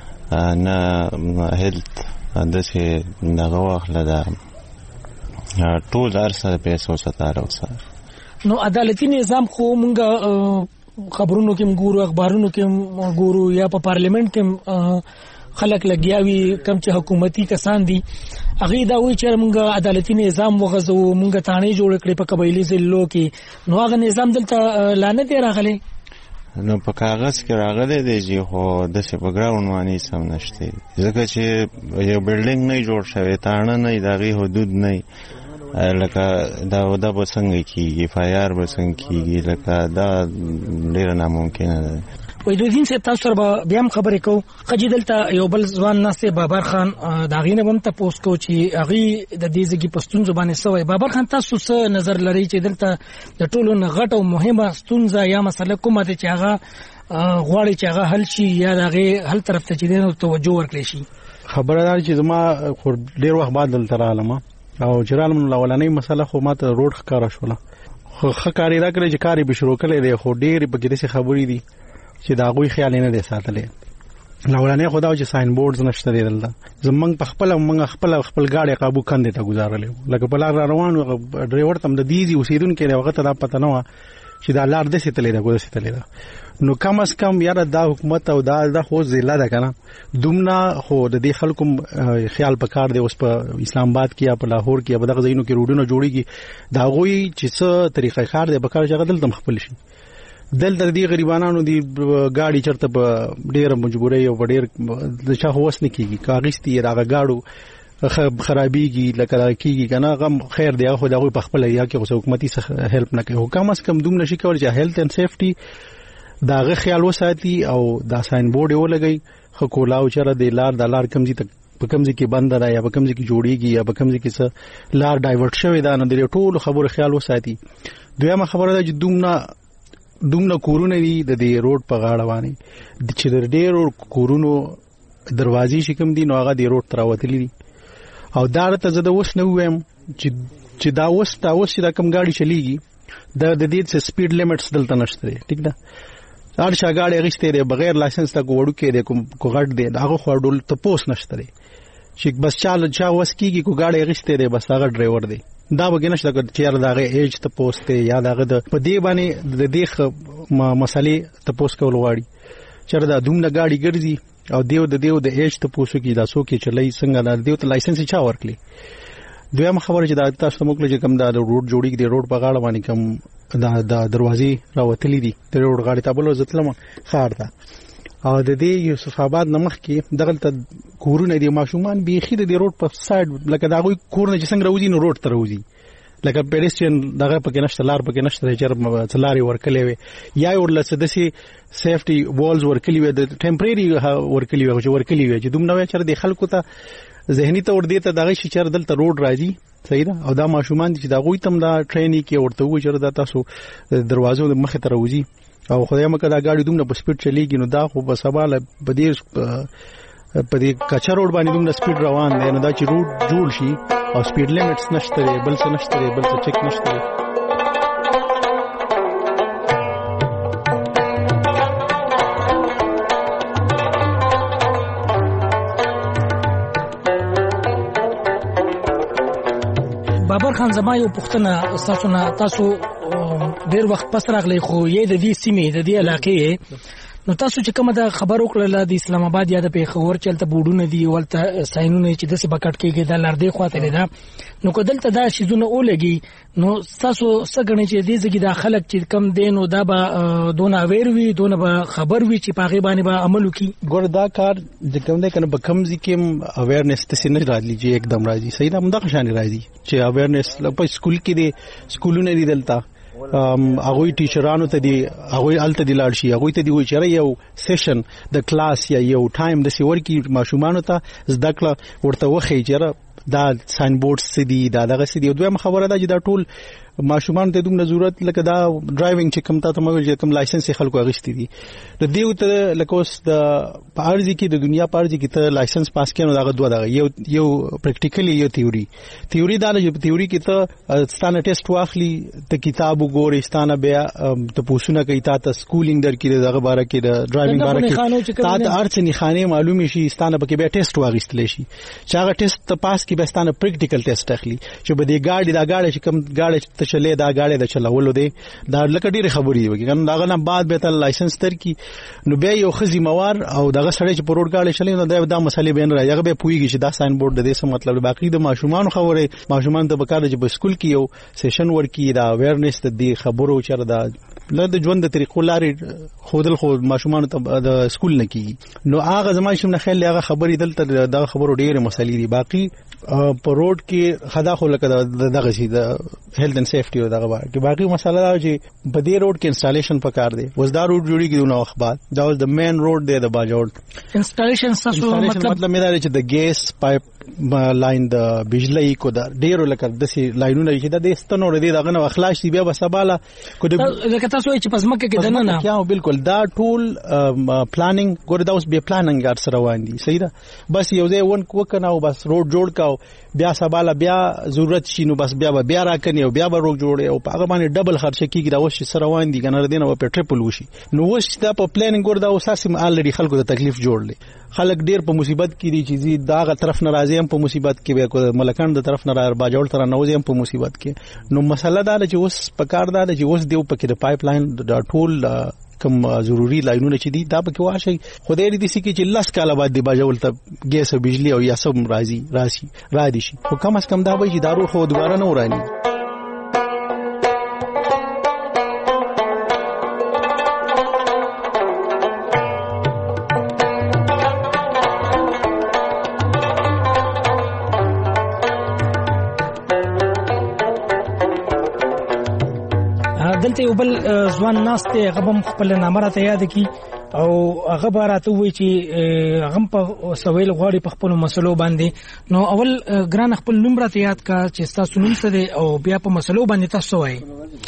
نه هیلت. داسې دغه واخله دا ټول هر څه د پیسو ستاره وساره. نو عدالتي نظام خو مونږ خبرونو کې ګورو، اخبارونو کې ګورو، یا په پارلیمنت کې خلک لګیاوي کم چې حکومتي کسان دي هغه دا وایي چې موږ عدالتي نظام وغځو، موږ تانه جوړ کړې په قبایلی ضلعو کې. نو هغه نظام دلته لانه دی راغلی، نو په کاغذ کې راغلی دی چې خو داسې په ګراوند باندې سم نشته، ځکه چې یو بلډینګ نه جوړ شوی، تانه نه، د هغې حدود نه، لکه دا دا به څنګه کېږي، اف آی آر به څنګه کېږي، لکه دا ډېره ناممکنه ده. وحید الدین صاحب تاسو سره به بیا هم خبرې کوو. خجي دلته یو بل ځوان ناست دی بابر خان، د هغې نه به هم تپوس کوو چې هغې د دې ځګي په ستونزو باندې څه وایي. بابر خان تاسو څه نظر لرئ چې دلته د ټولو نه غټه او مهمه ستونزه یا مسله کومه ده چې هغه غواړي چې هغه حل شي یا د هغې حل طرف ته چې دی نو توجه ورکړی شي؟ خبره ده چې زما خو ډیر وخت بعد دلته رالم او چې رالم نو اولنۍ مسله خو ماته روډ ښکاره شوله خو ښه کار یې دا کړی چې کار یې به شروع کړی دی خو ډېرې پکې داسې خبرې دي چې د هغوی خیال یې نه دی ساتلی اولنۍ خو دا و چې ساین بورډز نشته دی دلته زموږ په خپله موږ خپله خپل ګاډی قابو کندې ته ګزارلی وو لکه په لار را روان و ډرایور ته هم د دې ځي اوسېدونکی دی هغه ته دا پته نه وه چې دا لار داسې تللی ده داسې تللی ده نو کم از کم یاره دا حکومت او دا دا خو ضلع ده که نه دومره خو د دې خلکو خیال پکار دی اوس په اسلام آباد کې یا په لاهور کې یا په دغه ځایونو کې روډونه جوړېږي د هغوی چې څه طریقه کار دی پکار چې هغه دلته هم خپل شي دلته دې غریبانانو دی ګاډي چرته په ډېره مجبورۍ او په ډېر د چا خو وس نه کېږي که اخیستي یې د هغه ګاډو خرابېږي لکه دغه کېږي که نه غم خیر دی هغه خو د هغوی په خپله یا کې خو حکومتي څه هیلپ نه کوي خو کم از کم دومره شي کولی چې هیلث اینډ سیفټي د هغه خیال وساتي او دا ساین بورډ یې ولګوي ښه کولاو چېرې د لار دا لار کوم ځای ته په کوم ځای کې بنده ده یا په کوم ځای کې جوړېږي یا په کوم ځای کې څه لار ډایورټ شوې ده نو د دې ټولو خبرو خیال وساتي دویمه خبره ده چې دومره دومره کورونه دي د دې روډ په غاړه باندې چې د ډېرو کورونو دروازې چې کوم دي نو هغه دې روډ ته راوتلي دي او دا راته زه د اوس نه ووایم چې دا اوس دا اوس چې دا کوم ګاډي چلیږي د دې څه سپیډ لیمټس دلته نشته دی ټیک ده هر چا ګاډي اخیستی دی بغیر لایسنس ته کو وړوکی دی کو غټ دی هغه خو ډول تپوس نشته دی چې بس چا چا وس کېږي کو ګاډي اخیستی دی بس هغه ډرایور دی دا به نشته چې یار دغه ایج تپوس دی یا دغه د په دې باندې د دې مسلې تپوس کول غواړي چې دا دومره ګاډي ګرځي او دیو د دیو د ایج تپوسو کې دا سو کې چلای څنګه دا دیو ته لایسنس چا ورکړي دویم خبره چې دا تاسو موږ چې کوم دا روډ جوړیږي د روډ په غاړه باندې کوم دا د دروازې راوتلې دي د روډ غاړې ته بل ځتلم خار ده او د دې یوسف آباد نمخ کې دغه ته کورونه دي ماشومان بيخي د روډ په سایډ لکه دا غوي کورونه چې څنګه راوځي نو روډ ته راوځي لکه پیډستریان دغه پکې نشته لار پکې نشته چې لارې ورکلې وي یا ورله سدسي سیفټي والز ورکلې وي د ټمپرری ورکلې وي چې ورکلې وي چې دومره وي چې د خلکو ته ذهني تور دی ته دغه شي چې دلته روډ راځي صحیح ده او دا ماشومان چې دا غوي تم دا ټرینینګ کې ورته وي چې دا تاسو دروازو د مخه ته راوځي او خدای مکه دا ګاډي دومره په سپیډ چلیږي نو دا خو په سواله په دې په دې کچا روډ باندې دومره سپیډ روان دی نو دا چې روډ جوړ شي او سپیډ لیمټس نشته بل څه نشته بل څه چک نشته بابر خان زما یو پوښتنه تاسو نه تاسو ډیر وخت پس راغلی خو یې د دې سیمې د دې علاقې نو تاسو چې کومه د خبر وکړه د اسلام آباد یا د پیښور چلته بورډونه دی ولته ساينونه چې د څه بکټ کېږي د لړدې خواته لیدا نو کدلته دا شیزونه اولګي نو تاسو څنګه چې دې ځګي د خلک چې کم دین او دا به دون اویر وي دون به خبر وي چې پاغي باندې به عمل وکي ګور دا کار چې کوم دې کنه به کم ځکه اویرنس ته نه راځي چې एकदम راځي صحیح دا مده خشانه راځي چې اویرنس په سکول کې دي سکولونه دي دلته هغه ټیچرانو ته دی هغه الته دی لاړ شي هغه ته دی وي چې یو سیشن د کلاس یا یو ټایم د سیور کې ماشومان ته زده کړه ورته وخی چې دا ساين بورډ سدي دا دغه سدي دویم خبره ده چې دا ټول ماشومان ته دومره ضرورت لکه دا ډرایوینګ چې کوم ته موږ چې کوم لایسنس خلکو اغشتي دي د دیو ته لکه اوس د پارځي کې د دنیا پارځي کې ته لایسنس پاس کینو دا دوه دا یو یو پریکټیکلی یو تھیوري تھیوري دا چې تھیوري کې ته ستانه ټیسټ واخلي ته کتاب وګوري ستانه بیا ته پوښتنه کوي تا سکولینګ در کې دغه باره کې د ډرایوینګ باره کې تا د ارڅنی خانه معلومي شي ستانه به بیا ټیسټ واغستل شي چې هغه ټیسټ ته پاس کې به ستانه پریکټیکل ټیسټ اخلي چې به د ګاډي دا ګاډي چې کوم ګاډي چلے دا ګاډي د چلولو دی دا لکه ډیره خبرې وي کنه دا غنه بعد به تل لایسنس تر کی نو بیا یو خزي موار او دغه سړی چې پروډ ګاډي چلې نو دا د مسلې بین راځي هغه به پويږي چې دا ساين بورډ د دې څه مطلب باقي د ماشومان خبره ماشومان ته بکاره چې په سکول کې یو سیشن ورکی دا اویرنس د دې خبرو چر دا لږ د ژوند د طریقو لارې خودل خو ماشومان ته د سکول نه کیږي نو هغه زما شم نه خیال هغه خبرې دلته د خبرو ډیره مسلې دي باقي په روډ کې خدا خو لکه دغه شي د هیلث اینڈ سیفټي او دغه باندې باقي مسله دا چې په دې روډ کې انسټالیشن پکار دی وز دا روډ جوړیږي نو اخبار دا واز د مین روډ دی د باجوړ انسټالیشن څه مطلب مطلب مې دا چې د ګیس پایپ لاین د بجلی کو دا ډیرو لکه د سي لاینونه چې د ستنو ردی دغه نو اخلاص دی بیا وسباله کو د لکه تاسو چې پزماکه کې دنه نه کیا بالکل دا ټول پلانینګ ګور دا اوس به پلانینګ ګر سره روان دي صحیح ده بس یو ځای ون وکنه او بس روډ جوړ کاو بیا سباله بیا ضرورت شي نو بس بیا بیا راکني او بیا به روډ جوړي او هغه باندې ډبل خرچ کیږي دا اوس سره روان دي کنه دینه په ټریپل وشي نو اوس دا په پلانینګ ګور دا اوس اساسي الریډي خلکو ته تکلیف جوړلې خلک ډیر په مصیبت کې دي چې دا غ طرف ناراضي هم په مصیبت کې به ملکان د طرف نه را باجوړ تر نوځي هم په مصیبت کې نو مسله دا چې اوس پکار دا چې اوس دیو پکې د پایپ لاین د ټول کوم ضروری لاینونه چې دي دا پکې واشي خدای دې سې کې چې لاس کاله بعد دی باجوړ ته ګیس او بجلی او یا سب راځي راشي را دي شي خو کم از کم دا وایي چې دارو خو دوباره نه ورانی دلته یو بل ځوان ناشته هغه هم خپل نامه راته یاد کی او هغه به راته وایي چې هغه په سویل غواړي په خپل مسلو باندې نو اول ګران خپل نوم راته یاد کا چې تاسو نوم څه دی او بیا په مسلو باندې تاسو وایي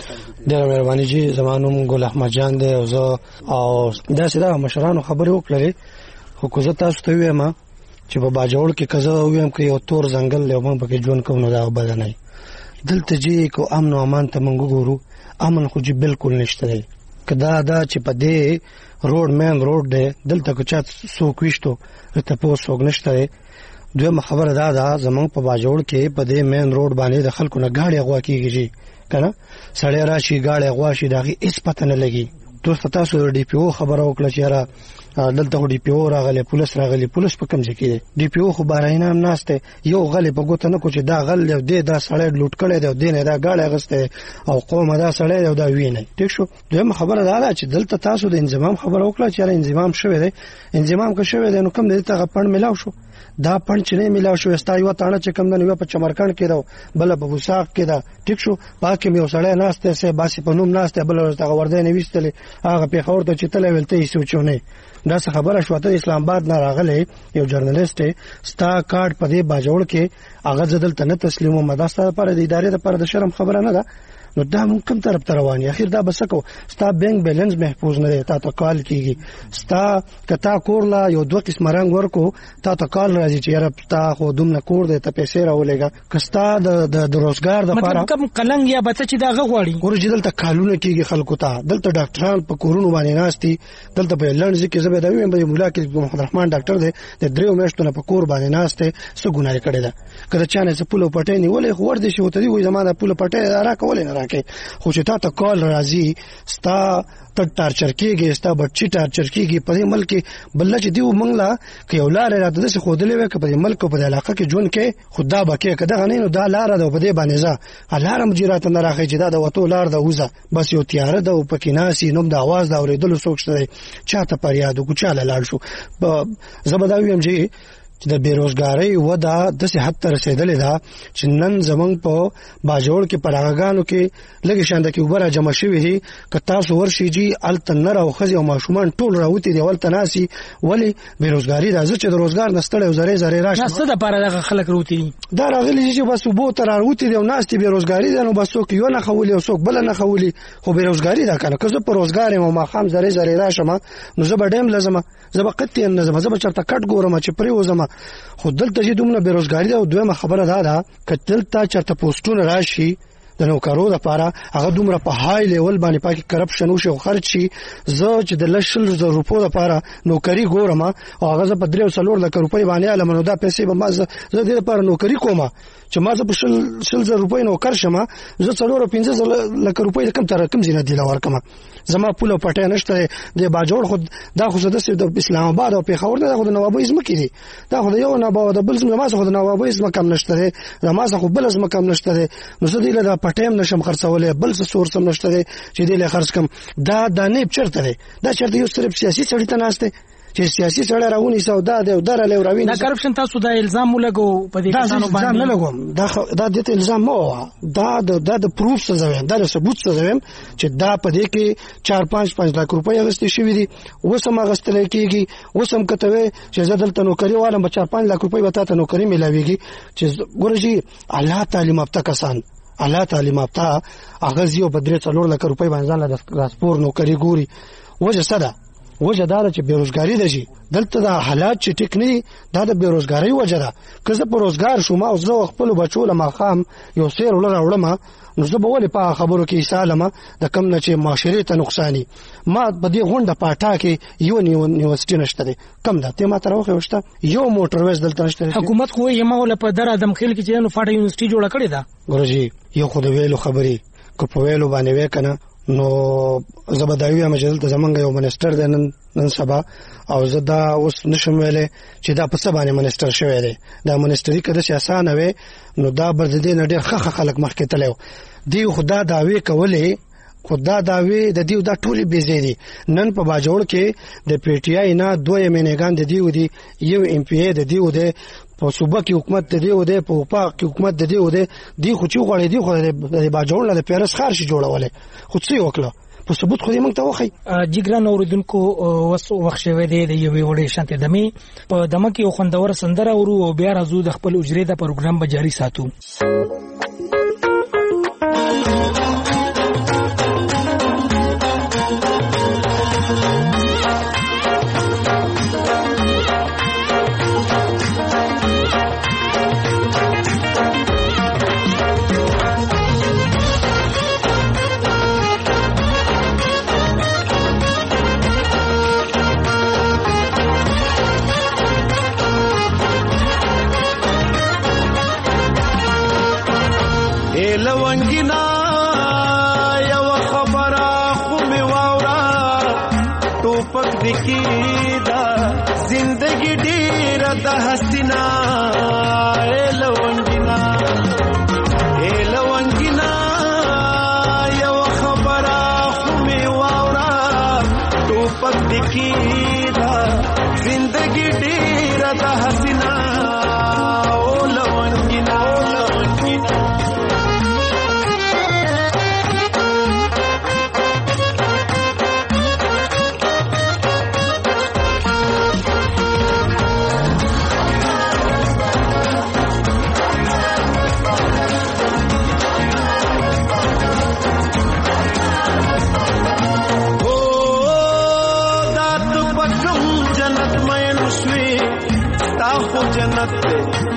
ډېر مهرباني جی زمانوم ګل احمد جان دی او زه او دا سره مشرانو خبرې وکړلې خو کو زه تاسو ته وایم چې په باجوړ کې کزه وایم کې یو تور ځنګل له موږ پکې ژوند کوو نو دا بد نه دلته جی کو امن او امان ته موږ ګورو امن خو جی بالکل نشته دی کدا دا چې په دې روډ مین روډ دی دلته کو چا څوک وشتو ته په څوک نشته دی دویمه خبره دا ده زمونږ په باجوړ کې په دې مین روډ باندې د خلکو نه گاډي غوا کیږي کنه سړی راشي گاډي غوا شي داغي هیڅ پته نه لګي دوست تاسو ډي پی او خبره وکړه چې را دلته ډي پی او راغله پولیس راغله پولیس په کوم ځای کې دی ډي پی او خو بارینه هم ناشته یو غلې په ګوت نه کو چې دا غل دی دا سړی لوټ کړي دی دینه دا گاډي غسته او قوم دا سړی دی دا ویني ټیک شو دویمه خبره دا ده چې دلته تاسو د انضمام خبره وکړه چې انضمام شوه دی انضمام که شوه دی نو کوم دې ته غپړ ملاو شو دا پنځ نه ملاو شو استا یو تانه چې کوم نه په چمرکان کې دا بل په وساق کې دا ټیک شو پاکه مې وسړی ناشته سه باسي په نوم ناشته بل ورته ورده نه وستلې هغه په خور ته چې تل ولته یې سوچونه دا څه خبره شو ته اسلام آباد نه راغله یو جرنالست ستا کارت په دې باجوړ کې هغه ځدل ته نه تسلیمو مدرسې لپاره د ادارې لپاره د شرم خبره نه ده نو دا مونږ کوم طرف ته رواني اخر دا بسکو ستا بانک بیلانس محفوظ نه دی تا ته کال کیږي ستا کتا کورلا یو دوه قسم رنگ ورکو تا ته کال راځي چې یاره تا خو دومره کور دی ته پیسې راولېګا کستا د د روزګار د لپاره مطلب کوم قلنګ یا بچ چې دا غواړي ورجدل ته کالونه کیږي خلکو ته دلته ډاکټران په کورونو باندې ناشتي دلته په لنډ ځکه زبې دا ویم به مولا کې محمد رحمان ډاکټر دی د دریو میاشتو نه په کور باندې ناشته څه ګناه کړې ده کله چانه څه پوله پټې نیولې خو ورته شو ته دی وې زمانه پوله پټې را کولې نه راکې خو چې تا ته کال راځي ستا ته ټارچر کېږي ستا بچی ټارچر کېږي په دې ملک بل چې دیو منګلا کې یو لار راته د خو دلې وکړه په دې ملک په علاقه کې جون کې خدا بکې کده غنې نو دا لار ده په دې باندې ځه الارم جیرات نه راخې چې دا د وته لار ده وزه بس یو تیار ده او پکې ناسي نوم د आवाज دا اورېدل څوک شته چاته پر یادو کو چاله لاړ شو زبرداوی هم چې چې د بیروزګاری ودا د صحت تر رسیدلې ده چې نن زمنګ په باجوړ کې پراغانو کې لګي شاند کې وبره جمع شوی دي کتا سو ورشي جی التنر او خزي او ماشومان ټول راوتی دی ولته ناسي ولی بیروزګاری راځي چې د روزګار نستړې او زری زری راشي څه د پاره د خلک روتی دا راغلي چې بس وبو تر راوتی دی او ناستي بیروزګاری ده نو بس څوک یو نه خولي او څوک بل نه خولي خو بیروزګاری ده کنه که زه په روزګار او ما خام زری زری راشم نو زه به ډیم لازم زه به قطې نه زه به چرته کټ ګورم چې پرې وزم خو دلته چې دومره بیروزګاری ده او دویمه خبره ده دا چې دلته چرته پوسټونه راشي د نوکرو لپاره هغه دومره په های لیول باندې پاکي کرپشن وشي او خرج شي زه چې د لشل زر روپو لپاره نوکری ګورم او هغه زه په درې سلور لک روپۍ باندې علم دا پیسې به ما زه د دې لپاره نوکری کوم چې ما زه په شل شل زر روپۍ نوکر شم زه څلور پنځه لک روپۍ کم تر کم زینه دی لور کما زما پوله پټه نشته د باجوړ خود دا خو د اسلام آباد او پیښور نه خو د نوابې اسم کې دي دا خو یو نه باور د بل زما خو د نوابې اسم کم نشته زما خو بل اسم کم نشته نو زه دې له پټیم نشم خرڅولې بل څه سورس هم نشته چې دې له خرڅ کم دا د نه چرته دی دا چرته یو صرف سیاسي سړی ته ناشته چې سیاسي سره راونی سودا دی او دره لوروي دا کرپشن تاسو دا الزام ولګو په دې کسانو باندې دا نه لګوم دا دا د الزام مو دا د د پروف څه زویم دا ثبوت څه زویم چې دا په دې کې چار پنځ پنځ لک روپۍ غستې شوې دي وسم غستل کېږي وسم کته چې زدل ته نوکری والم چار پنځ لک روپۍ وتا ته نوکری ملاويږي چې ګورځي الله تعالی مفته کسان اعلی تعلیم یافته هغه زیو په درې څلور لک روپۍ باندې ځان له راسپور نوکری ګوري. وجه څه ده؟ وجه دا چې بیروزګاری ده. شي دلته د حالات چې ټیک نه دا د بیروزګاری وجه ده. که زه په روزګار شوم او زه خپل بچو له ماخام یو سیر ولر وړم نو زه به ولې په خبرو کې سالمه د کم نه چې معاشري ته نقصانی. ما په دې غونډه پاټا کې یو یونیورسيټي نشته دی کم ده ته ما تر وخت وشته یو موټر ویز دلته نشته. حکومت خو یې ما ول په در ادم خیل کې چې نو فاټا یونیورسيټي جوړه کړې ده. ګورجی یو خو د ویلو خبري کو په ویلو باندې وکنه نو زبداوی مجل ته زمونږ یو منسٹر دی نن نن سبا او زه دا اوس نشم ویلې چې دا په څه باندې منسٹر شوی دی. دا منسټري کده چې اسانه وي نو دا بردې نه ډېر خخ خلک مخکې تلو دی. خدا داوی کولې خدا داوی د دیو دا ټولي بيزيدي. نن په باجوړ کې د پی ټی آی نه دوه مینګان د دیو دی یو ایم پی ای د دیو دی په صوبه کې حکومت د دیو دی په پاک کې حکومت د دیو دی دی خو چې غوړې دی خو د باجوړ له پیرس خار شي جوړولې خو څه وکړه په ثبوت خو دې موږ ته وخی. جګران اوریدونکو وس وخت شوی دی د یوې وړې شانته دمي په دمه کې خوندور سندره ورو او بیا راځو د خپل اجرې د پروګرام به جاری ساتو. لونګینا یو خبره خو می واورا ټوپک دکی دا زندگی ډیر د حسینا. لونګینا لونګینا یو خبره خو می واورا ټوپک دکی دا زندگی ډیر د حسینا. जन्नत पे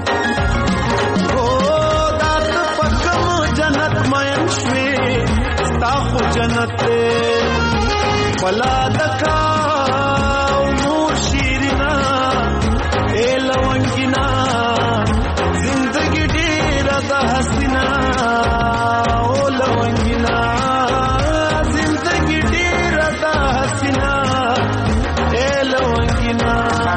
ओ दात पकम जन्नत मयन श्वे ताखो जन्नत पे फला दका उमूर शीरिना ए लवंगिना जिंदगी ढेर द हसीना. ओ लवंगिना जिंदगी ढेर द हसीना. ए लवंगिना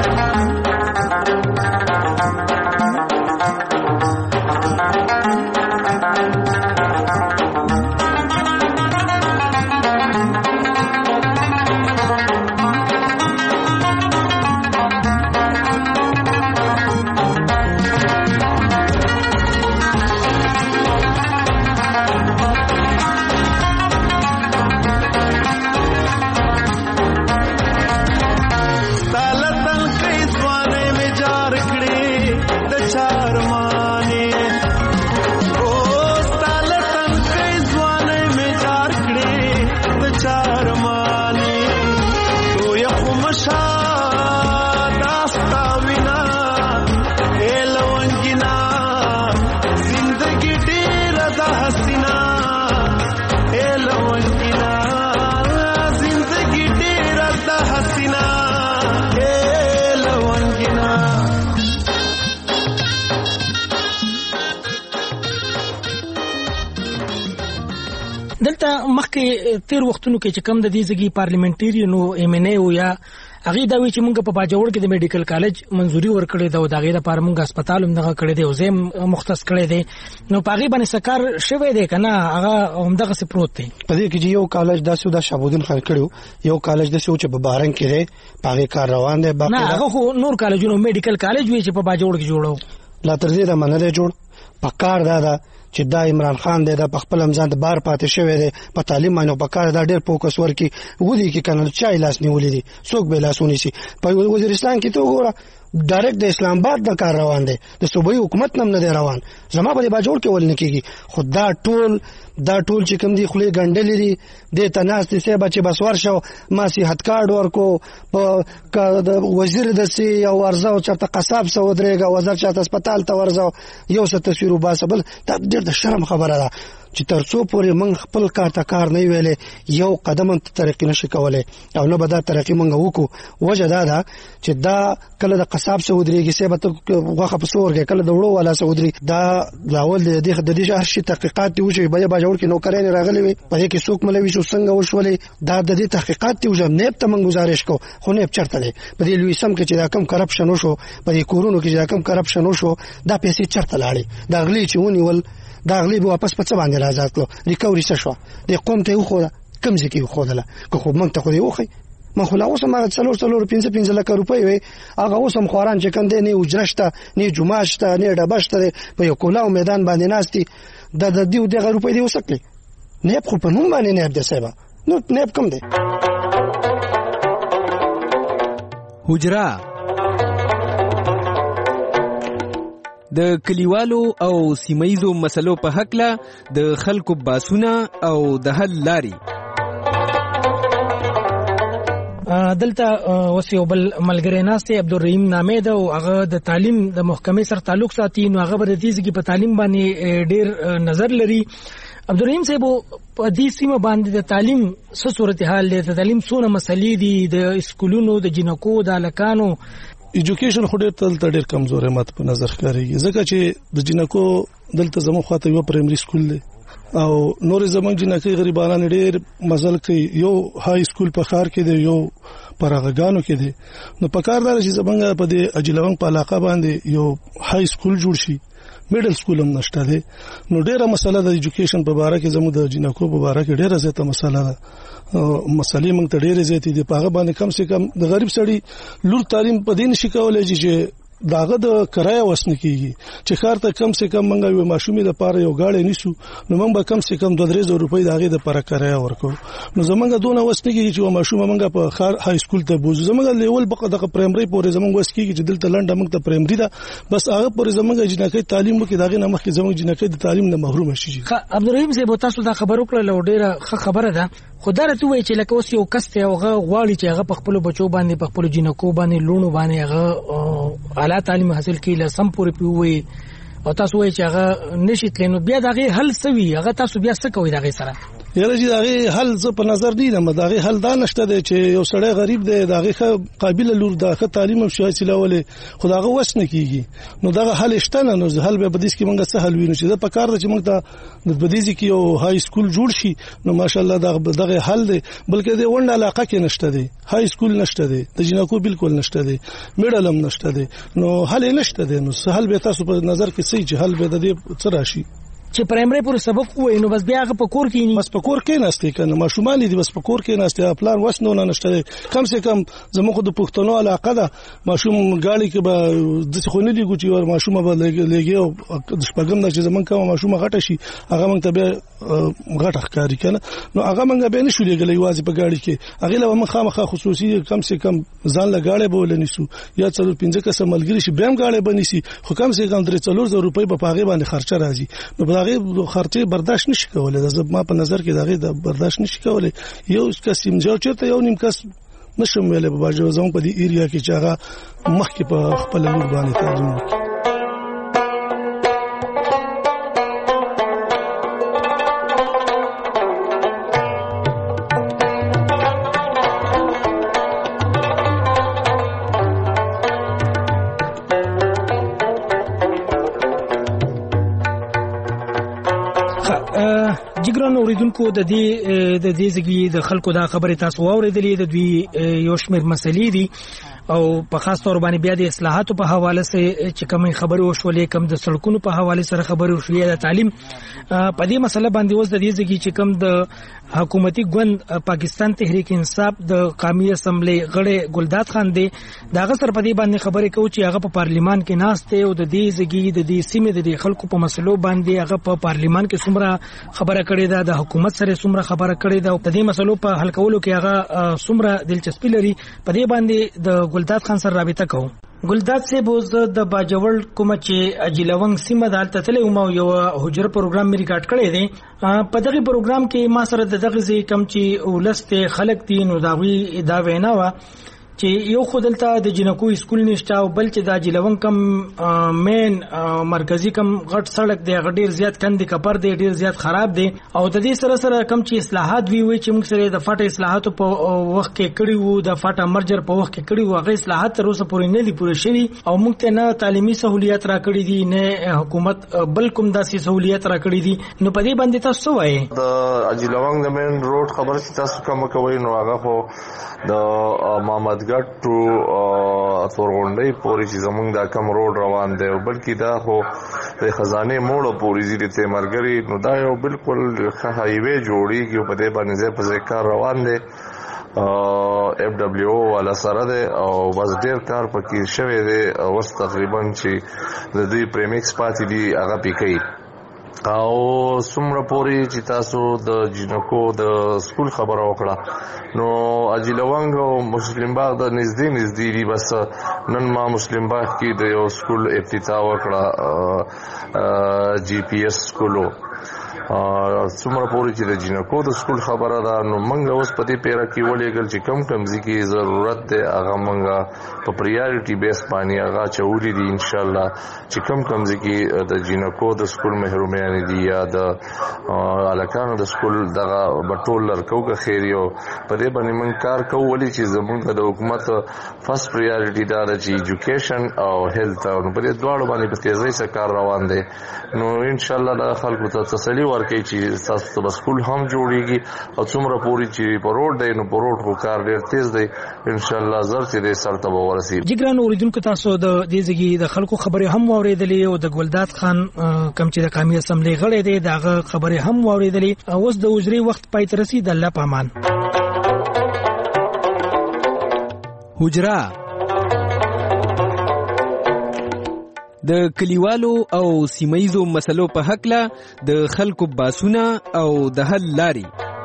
دلته مخکې تیر وختونو کې چې کم د دې ځګي پارلیمنټریانو ایم ان ای او یا هغه دا وی چې موږ په باجوړ کې د میډیکل کالج منځوري ورکړې دا او دغه لپاره موږ هسپتال هم دغه کړې دی او زم مختص کړې دی. نو پاغي باندې سکار شوی دی کنه هغه همدغه څه پروت دی. په دې کې یو کالج د سودا شابودین خان کړو یو کالج د سوچ په بارنګ کې دی پاغي کار روان دی. نه هغه نور کالجونو میډیکل کالج وی چې په باجوړ کې جوړو لا تر دې دا منل جوړ پکار دا دا چې دا عمران خان دی د خپل امزان د بار پاتې شوی دی په تعلیم باندې په کار دا ډېر فوکس ورکي ودی کې کنه چای لاس نیولې دي څوک به لاسونی سي په وزیرستان کې ته وګوره ډایرکټ د اسلام آباد د کار روان دی د صوبایي حکومت نم نه روان زما په باجوړ کې ول نه کیږي خو دا ټول دا ټول چې کوم دی خلې ګنډلې دي د تناس دي سه بچي بس ورشو ما صحت کارت ورکو په د وزیر د سی او ورزو چرته قصاب سو درېګه وزیر چاته هسپتال ته ورزو یو څه تصویر وباسبل دا ډېر د شرم خبره ده چې ترڅو پورې من خپل کار ته کار نه ویلې یو قدم ته ترقی نشي کولای او نه به دا ترقی مونږ وکړو وجه دا ده چې دا کله د قصاب سو درېږي سه به غوخه په سورګه کله د وړو ولا سو درې دا لاول د دې د دې هر شي تحقیقات دی وشي به به جوړ کې نوکران راغلي وي په دې کې څوک ملوي شو څنګه وشولې دا د دې تحقیقات دی وجه نه ته مونږ گزارش کو خو نه چرته دی په دې لوی سم کې چې دا کم کرپشن وشو په دې کورونو کې چې دا کم کرپشن وشو دا پیسې چرته لاړې دا غلي چې ونیول دا غلی به واپس پڅ باندې راځات کړو ریکوري څه شو د قوم ته خو کم ځکه خو دله که خو مونږ ته خو دی وخی ما خو لا اوس ما څلور څلور پنځه پنځه لک روپۍ وي هغه اوس هم خوران چې کنده نه وجرشته نه جمعشته نه ډبشته په یو کولاو میدان باندې ناشتي د د دیو دغه روپۍ دی وسکلی نه خو په نوم باندې نه د سبا نو نه کم دی حجرا د کلیوالو او سیمایزو مسلو په حق له د خلکو باسونه او د حل لاري دلته وسیو بل ملګری ناسته عبدالرحیم نامه ده او هغه د تعلیم د محکمې سره تعلق ساتي نو هغه د دې کې په تعلیم باندې ډیر نظر لري عبدالرحیم صاحب په دې سیمه باندې د تعلیم څه صورتحال دی د تعلیم څونه مسلې دي د اسکولونو د جنکو د الکانو ایجوکیشن خو ډېر تل ډېر کمزورې مات په نظر ښکارېږي ځکه چې د جنکو دلته زموږ خواته یو پرایمري سکول دی او نور زموږ جنکې غریبانان ډېر مزل کوي یو های سکول په ښار کې دی یو پرغهګانو کې دی نو په کار دار چې زمونږ په دې اجلونګ په علاقه باندې یو های سکول جوړ شي میډل سکول هم نشته دی نو ډېره مسله د ایجوکیشن په باره کې زموږ د جنکو په باره کې ډېره زیاته مسله ده مسلې موږ ته ډېرې زیاتې دي په هغه باندې کم سه کم د غریب سړي لور تعلیم په دې نشي کولای چې داغه د کرایه وسنه کیږي چې خار ته کم سه کم منګه یو ماشومې د پاره یو گاډي نیسو نو موږ به کم سه کم دوه درې سوه روپۍ داغه د پاره کرایه ورکو نو زمونږ دونه وسنه کیږي چې ماشومه منګه په خار های سکول ته بوزو زمونږ لیول بقه د پرایمري پورې زمونږ وس کیږي چې دلته لنډه موږ ته پرایمري ده بس هغه پورې زمونږ جنکې تعلیم وکي داغه نه مخکې زمونږ جنکې د تعلیم نه محروم شي عبدالرحیم صاحب تاسو دا خبر وکړه ډیره خبره ده خدای راته وایي چې لکه اوس یو کس ته هغه غواړي چې هغه په خپل بچو باندې په خپل جنکو باندې لونو باندې هغه اعلی تعلیم حاصل کړي لسم پورې پیوي او تاسو وایي چې هغه نشي تلنو بیا دغه حل سوي هغه تاسو بیا څه کوي دغه سره یاره چې دغه حل ز په نظر دی نه دغه حل دا نشته دی چې یو سړی غریب دی دغه قابل لور دغه تعلیم هم شوي سلاولې خداغه وس نه کیږي نو دغه حل شته نه نو حل به بدیس کې مونږه سهل وینو چې دا په کار د چې مونږ ته د بدیس کې یو های سکول جوړ شي نو ماشاءالله دغه دغه حل دی بلکې د ونډه علاقه کې نشته دی های سکول نشته دی د جنکو بالکل نشته دی میډل هم نشته دی نو حل نشته دی نو سهل به تاسو په نظر کې سي چې حل به د دې څه راشي چې پرایمري پورې سبق وای نو بس بیا هغه په کور کې نه بس په کور کې نهسته کنه ماشومان دي بس په کور کې نهسته پلان وسنو نه نشته کم سے کم زموږ د پښتنو علاقه ده ماشوم غاړي کې به د څخونی دی ګوچی ور ماشوم به لګي او د شپږم د چې زمون کوم ماشوم غټه شي هغه مونږ ته به غټه ښکاری کنه نو هغه مونږ به نشو لګلې واځي په غاړي کې هغه له مخه مخه خصوصي کم سے کم ځان لګاړې به ولنیسو یا څلور پنځه کسه ملګری شي بهم غاړې بنيسي خو کم سے کم درې څلور زره روپۍ په پاغه باندې خرچه راځي نو هغه خرچه برداشت نشي کولای د ما په نظر کې دغه د برداشت نشي کولای یو قسم جو چرته یو نیم کس نشم ویلې په باجو زمو په دې ایریا کې چې هغه مخکې په خپل لور باندې تعلیم وکړي جګرانو اوریدونکو د دې د دې ځګي د خلکو دا خبره تاسو واوریدلې د دوی یو شمېر مسلې دي او په خاص تور باندې بیا د اصلاحاتو په حواله سره چې کوم خبرې وشولې کوم د سړکونو په حواله سره خبرې وشولې د تعلیم په دې مسله باندې اوس د دې ځګي چې کوم د حکومتي ګوند پاکستان تحریک انصاف د قومي اسمبلی غړي ګلداد خان دی دا غسر په دې باندې خبرې کوي چې هغه په پارلیمان کې ناشته او د دې ځګي د دې سیمې د خلکو په مسلو باندې هغه په پارلیمان کې څومره خبره کړې ده د حکومت سره څومره خبره کړې ده او د دې مسلو په حل کولو کې هغه څومره دلچسپي لري په دې باندې د ګلداد خان سره رابطه کوم ګلداد صاحب اوس د باجوړ کوم چې اجلونګ سیمه دالته تلې او یو حجره پروګرام مې ریکارډ کړی دی. په دغه پروګرام کې ما سره د دغه ځای کم چې ولسته خلک دي نو داوی دا وینا و چې یو خودلته د جنکو اسکول نشته او بل چې د اجلونګ کم مین مرکزی کم غټ سړک دی غډیر زیات کندې کپر دی ډیر زیات خراب دی او د دې سره سره کم چې اصلاحات وی وي چې موږ سره د فاټ اصلاحات په وخت کې کړی وو د فاټ مرجر په وخت کې کړی وو هغه اصلاحات تر اوسه پورې نه دي پوره شوي او موږ ته نه تعلیمي سہولیات را کړی دي نه حکومت بل کوم داسې سہولیات را کړی دي. نو په دې باندې تاسو وایي د اجلونګ د مین روډ خبر چې تاسو کوم کوي نو هغه خو د محمد ګټ ټو تورغونډي پورې چې زمونږ دا کم روډ روان دی او بلکې دا خو د خزانه موړ پورې زیری ته مرګري نو دا یو بالکل ښه هایوي جوړیږي په دې باندې په ځکه روان دی اف دبليو او والا سره ده او بس ډیر کار پکې شوی دی او تقریبا چې د دې پریمکس پاتې دی هغه پکې او څومره پوري چې تاسو د جنکو د سکول خبره وکړه نو اجلونګ او مسلم باغ د نږدې نږدې دی بس نن ما مسلم باغ کې د یو سکول افتتاح وکړه جی پی ایس سکولو څومره پوري چې د جنکو د سکول خبره ده نو منګه اوس په دې پیره کې ولېګل چې کم کم ځکه ضرورت ده هغه منګه په پریارټي بیس باندې هغه چوري دي ان شاء الله چې کم کم ځکه د جنکو د سکول محرومیان دي یا د الکانو د سکول دغه بټول لرکوګه خیریو په دې باندې من کار کوو ولې چې زمونږ د حکومت فرست پریارټي ده چې ایجوکیشن او هیلث او په دې دواړو باندې په تیزی سره کار روان دي نو ان شاء الله د خلکو ته تسلی ورکړي چې تاسو ته سکول هم جوړیږي او څومره پوری چې په روډ دی نو په روډ خو کار ډیر تیز دی ان شاء الله زر چې د سر ته ورسي. جګران اوریدونکو تاسو د دې ځګي د خلکو خبرې هم واوریدلې او د ګلداد خان کم چې د قومي اسمبلی غړی دی دغه خبرې هم واوریدلې. اوس د وزري وخت پای ته رسید الله پامان. حجره د کلیوالو او سیمایزو مسلو په حقله د خلکو باسونه او د حل لاري.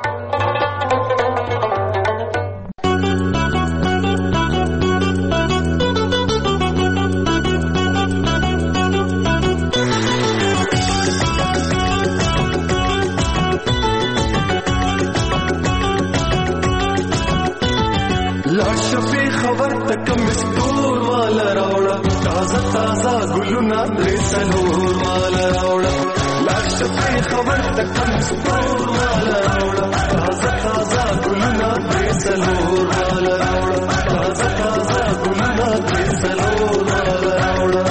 لاشفي خبر تکم استور والا راوړه تازه تازه ګلونه درې څلور والا راوړه لاشفي خبر تکم استور والا راوړه تازه تازه ګلونه درې څلور والا راوړه تازه تازه ګلونه درې څلور والا راوړه.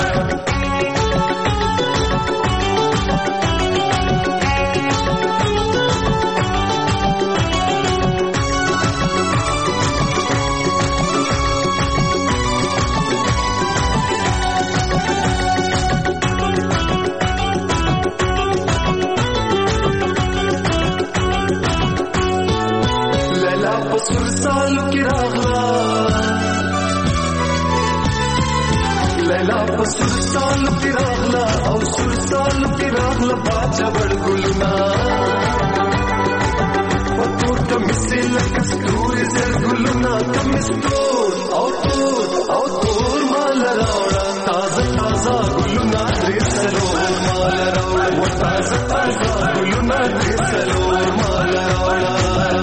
سر سالو کی راغلا لیلا په سر سالو کی راغلا او سر سالو کی راغلا باچا بڑ ګلنا پتور کمسل کستور زر ګلنا کمستور او تور او تور مال راوړه تازه تازه ګلنا درې څلور مال راوړه تازه تازه ګلنا درې څلور مال راوړه.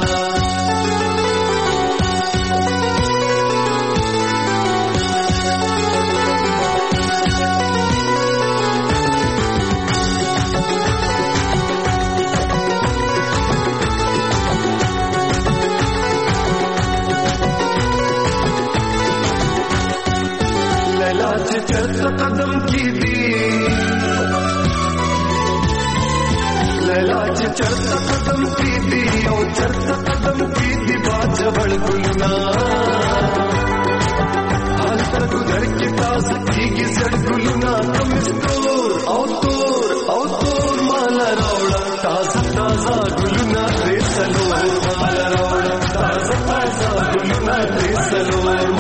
चरता कदम की दी लैला चरता कदम की दी और चरता कदम की दी बाज बड़ गुलना हाल तक उधर के पास की गिजड़ गुलना कम तोर और तोर और तोर माला रावड़ा ताजा ताजा गुलना रे सलोर माला रावड़ा ताजा ताजा गुलना रे सलोर